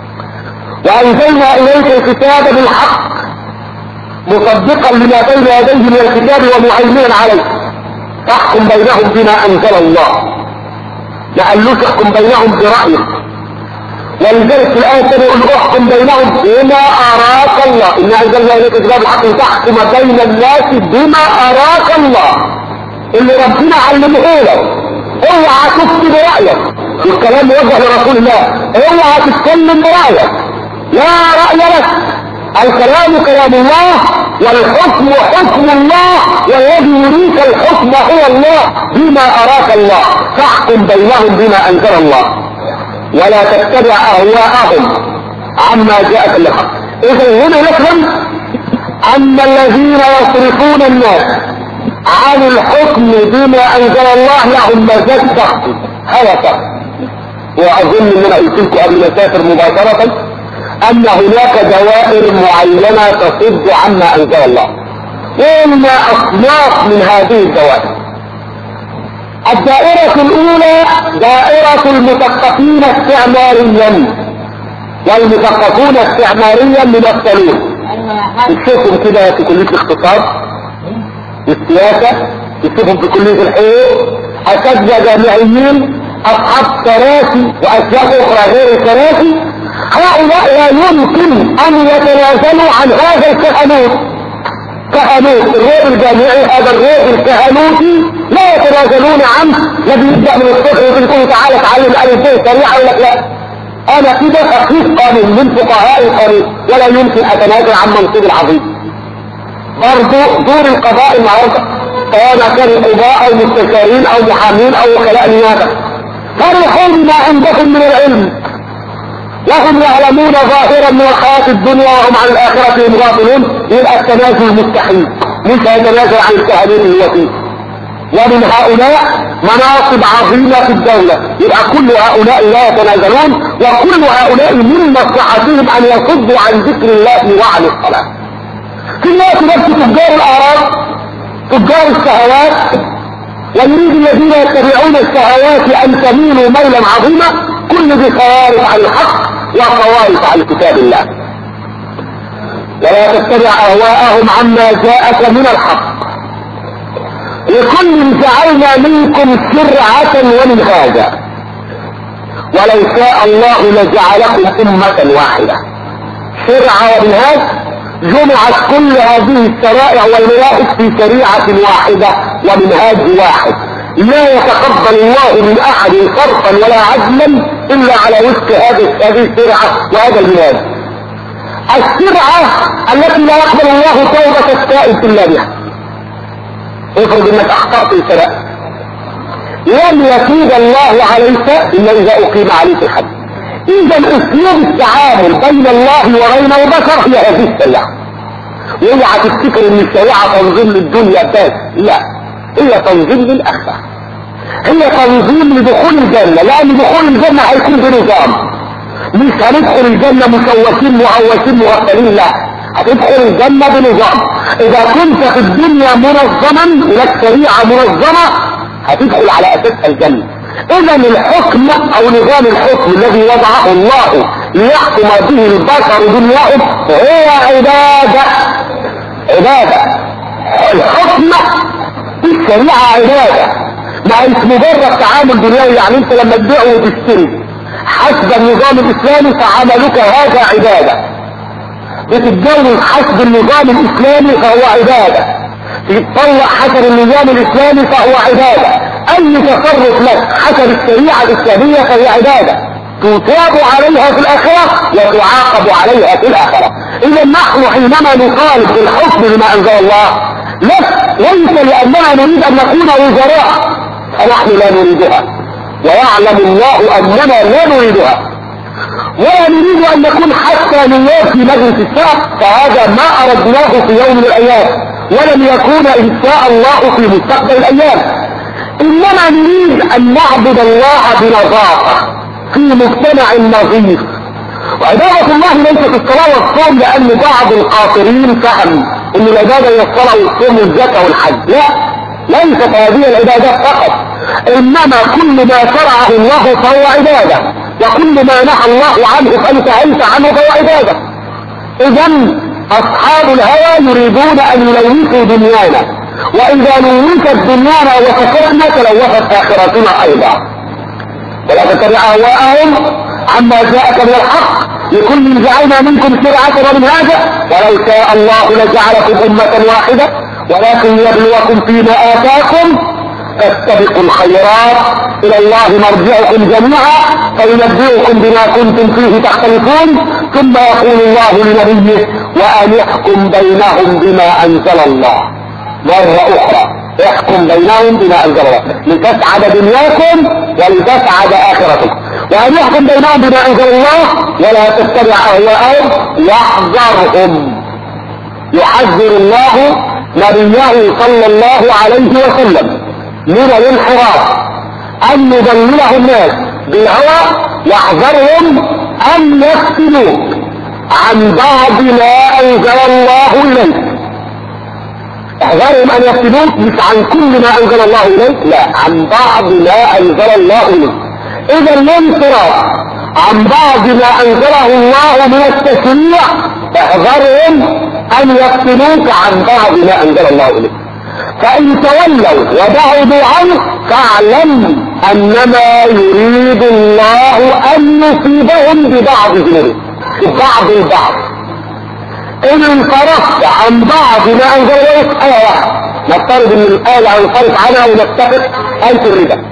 وانزلنا اليك الكتاب بالحق مصدقا لما بين يديه من الكتاب ومهيمنا عليه فاحكم بينهم بما انزل الله. ما قالوش احكم بينهم برأيك، ولذلك في الآية الثانية يقول احكم بينهم بما اراك الله. ان انزلنا اليك الكتاب بالحق تحكم بين الناس بما اراك الله، اللي ربنا علمه لك. اوعى تفتي برأيك، والكلام موجه لرسول الله، اوعى تتكلم برأيك، لا رأي لك، الكلام كلام الله والحكم حكم الله، والذي يريك الحكم هو الله بما اراك الله فاحكم بينهم بما انزل الله ولا تتبع اهواءهم عما جاءك الحق. اذا هنا نفهم ان الذين يصرفون الناس عن الحكم بما انزل الله لهم مزاج شخصي هلكة. واظن ان انا قلت لكم قبل ما اسافر مباشرة ان هناك دوائر معينة تصد عما انزل الله، وإن اصناف من هذه الدوائر. الدائرة الاولى دائرة المثقفين استعماريا، والمثقفون استعماريا من الثلوث. تشوفهم كده في كلية الاقتصاد والسياسة، تشوفهم في كلية الحقوق، اساتذة جامعيين، اصحاب كراسي واشياء اخرى غير الكراسي. هؤلاء لا يمكن ان يتنازلوا عن هذا الكهنوت. كهنوت الروح الجامعي، هذا الروح الكهنوتي لا يتنازلون عنه. الذي يبدأ من الصبح ويقول تعالى تعلم الف ب سريعا، يقول لك لا انا كده فقيه قانون من فقهاء القانون ولا يمكن اتنازل عن منصب العظيم. برضو دور القضاء النهارده سواء كان القضاء او مستشارين او محامين او وكلاء نيابه فرحوا بما عندهم من العلم، وهم يعلمون ظاهرا من الحياة الدنيا وهم عن الآخرة هم غافلون. يبقى التنازل مستحيل، مش هيتنازل عن الكهنوت اللي فيه. ومن هؤلاء مناصب عظيمة في الدولة، يبقى كل هؤلاء لا يتنازلون، وكل هؤلاء من مصلحتهم أن يصدوا عن ذكر الله وعن الصلاة. في الناس نفس تجار الأعراض، تجار الشهوات، ويريد الذين يتبعون الشهوات أن تميلوا ميلا عظيما، كل ذي خوارف عن الحق وخوارف عن كتاب الله. ولا تتبع اهواءهم عما جاءك من الحق، لكل جعلنا منكم شرعة ومنهاجا ولو شاء الله لجعلكم امة واحدة. شرعة ومنهاج جمعت كل هذه الشرائع والمناهج في شريعة واحدة ومنهاج واحد. لا يتقبل الله من احد صرفا ولا عدلا الا على وفق هذه الشرعة وهذا المنهاج. الشرعة التي لا يقبل الله توبة التائب الا بها. افرض انك اخطأت الشرائع لم يتوب الله عليك الا اذا اقيم عليك الحد. اذا اسلوب التعامل بين الله وبين البشر هي هذه الشريعة. اوعى تفتكر ان الشريعة تنظيم للدنيا بس، لا، هي تنظيم للاخره، هي تنظيم لدخول الجنة، لان دخول الجنة هيكون بنظام. مش هندخل الجنة مشوشين مهوشين مغفلين، لا، هتدخل الجنة بنظام. اذا كنت في الدنيا منظما لك شريعة منظمة هتدخل على اساسها الجنة. اذا الحكم او نظام الحكم الذي وضعه الله ليحكم به البشر دنياهم هو عبادة. عبادة الحكم في الشريعة عبادة، ما انت مجرد تعامل دنيوي. يعني انت لما تبيع وتشتري حسب النظام الاسلامي فعملك هذا عبادة، بتتجوز حسب النظام الاسلامي فهو عبادة، تتطلق حسب النظام الاسلامي فهو عبادة، اي تصرف لك حسب الشريعة الاسلامية فهي عبادة تثاب عليها في الاخرة وتعاقب عليها في الاخرة. اذا نحن حينما نطالب بالحكم بما انزل الله ليس لاننا نريد ان نكون وزراء، فنحن لا نريدها ويعلم الله اننا لا نريدها، ولا نريد ان نكون حتى نواب في مجلس الشعب، فهذا ما اردناه في يوم من الايام ولم يكون ان شاء الله في مستقبل الايام. انما نريد ان نعبد الله بنظافة في مجتمع نظيف. وعبادة الله ليست الصلاة والصوم، لان بعض القاصرين فهم ان العبادة هي الصلاة والصوم والزكاة والحج، لا، ليست هذه العبادات فقط، انما كل ما شرعه الله فهو عبادة، وكل ما نهى الله عنه فانتهيت عنه فهو عبادة. اذا اصحاب الهوى يريدون ان يلوثوا دنيانا، واذا لوثت دنيانا وفسدنا تلوثت اخرتنا ايضا. ولا تتبع اهواءهم عما جاءك من الحق، لكل جعلنا منكم شرعة ومنهاجا ولو شاء الله لجعلكم امة واحدة ولكن يبلوكم فيما اتاكم فاستبقوا الخيرات الى الله مرجعكم جميعا فينبئكم بما كنتم فيه تختلفون. ثم يقول الله لنبيه وان يحكم بينهم بما انزل الله مرة اخرى، يحكم بينهم بما انزل الله لتسعد دنياكم ولتسعد اخرتكم، وان يحكم بينهم بما انزل الله ولا تتبع اهواءهم واحذرهم. يحذر الله نبيه صلى الله عليه وسلم من الانحراف، ان يضلله الناس بالهوى، يحذرهم ان يفتنوك عن بعض ما انزل الله اليك. احذرهم ان يفتنوك مش عن كل ما انزل الله اليك، لا، عن بعض ما انزل الله اليك. اذا الانصراف عن بعض ما انزله الله من التشريع احذرهم ان يفتنوك عن بعض ما انزل الله اليك. فان تولوا وبعدوا عنه فاعلم انما يريد الله ان يصيبهم ببعض ذنوبهم، ببعض البعض. ان انصرفت عن بعض ما انزل اليك ايه واحده، نفترض ان الايه انصرف عنها ونتفق آية الربا،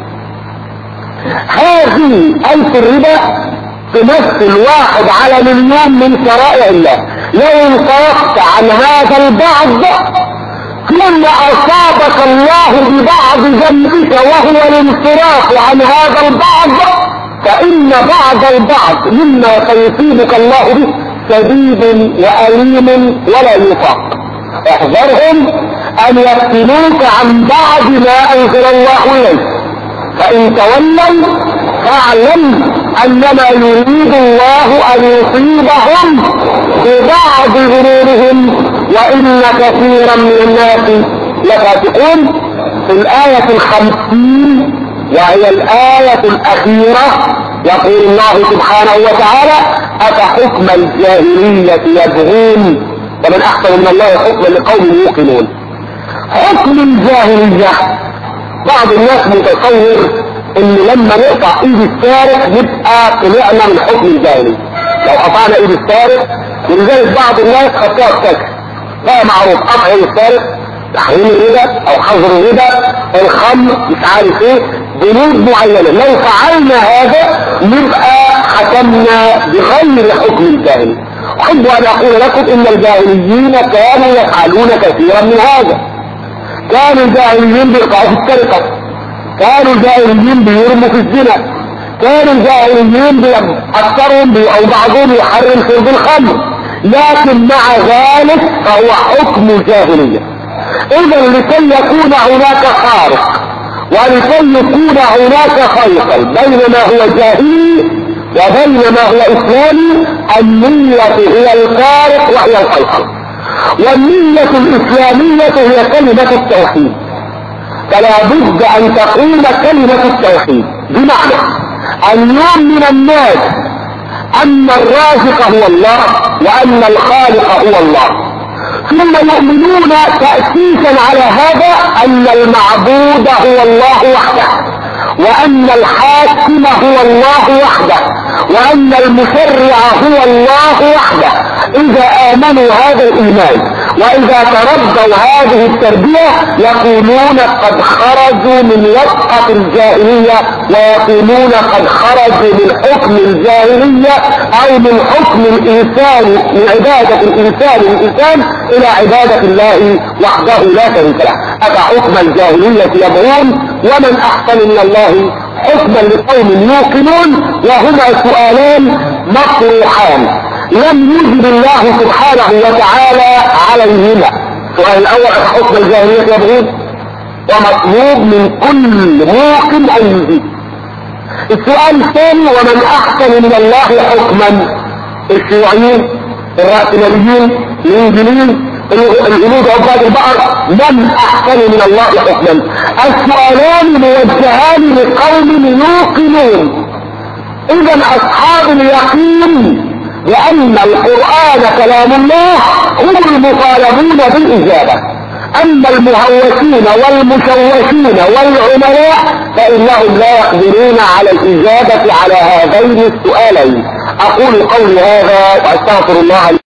هذه آية الربا تمثل واحد على مليون من شرائع الله. لو انصرفت عن هذا البعض ثم اصابك الله ببعض ذنبك وهو الانصراف عن هذا البعض، فان بعض البعض مما سيصيبك الله به شديد وأليم ولا يطاق. احذرهم ان يفتنوك عن بعض ما انزل الله اليك، فان تولوا فاعلم انما يريد الله ان يصيبهم ببعض ذنوبهم وان كثيرا من الناس لفاسقون. في الآية الخمسين وهي الآية الأخيرة يقول الله سبحانه وتعالى أفحكم الجاهلية يبغون ومن أحسن من الله حكما لقوم يوقنون. حكم الجاهلية بعض الناس متصور ان لما نقطع ايد السارق نبقى طلعنا من حكم الجاهلية. لو قطعنا ايد السارق، ولذلك بعض الناس خطوها السكر بقى معروف قطع ايد السارق تحريم الربا او حظر الربا الخمر مش عارف ايه بنود معينة. لو فعلنا هذا نبقى حكمنا بغير حكم الجاهلية. احب ان اقول لكم ان الجاهليين كانوا يفعلون كثيرا من هذا. كانوا الجاهليين بيقعوا في السرقة، كانوا الجاهليين بيرموا في الزنا، كانوا الجاهليين اكثرهم او بعضهم يحرم شرب الخمر، لكن مع ذلك فهو حكم جاهلية. اذا لكي يكون هناك فارق ولكي يكون هناك فيصل بين ما هو جاهلي وبين ما هو اسلامي، النية هي الفارق وهي الفيصل. والنية الاسلامية هي كلمة التوحيد. فلا بد ان تقوم كلمة التوحيد، بمعنى ان يؤمن الناس ان الرازق هو الله وان الخالق هو الله، ثم يؤمنون تأسيسا على هذا ان المعبود هو الله وحده، وان الحاكم هو الله وحده، وان المشرع هو الله وحده. اذا امنوا هذا الايمان واذا تربوا هذه التربية يكونون قد خرجوا من وطأة الجاهلية، ويكونون قد خرجوا من حكم الجاهلية او من حكم الانسان، من عبادة الانسان الانسان الى عبادة الله وحده لا شريك له. افحكم الجاهلية يبغون ومن احسن من الله حكما لقوم يوقنون. وهما سؤالان مطروحان لم يجب الله سبحانه وتعالى عليهما. السؤال الاول حكم الجاهلية يبغون، ومطلوب من كل موقن ان يجيب. السؤال الثاني ومن احسن من الله حكما. الشيوعيين، الرأسماليين، الانجليين، الهنود عباد البقر، من احسن من الله حكما. السؤالان موجهان لقوم يوقنون. اذا اصحاب اليقين لأن القرآن كلام الله هم المطالبون بالإجابة. أما المهوسين والمشوشين والعملاء فإنهم لا يقدرون على الإجابة على هذين السؤالين. أقول قولي هذا وأستغفر الله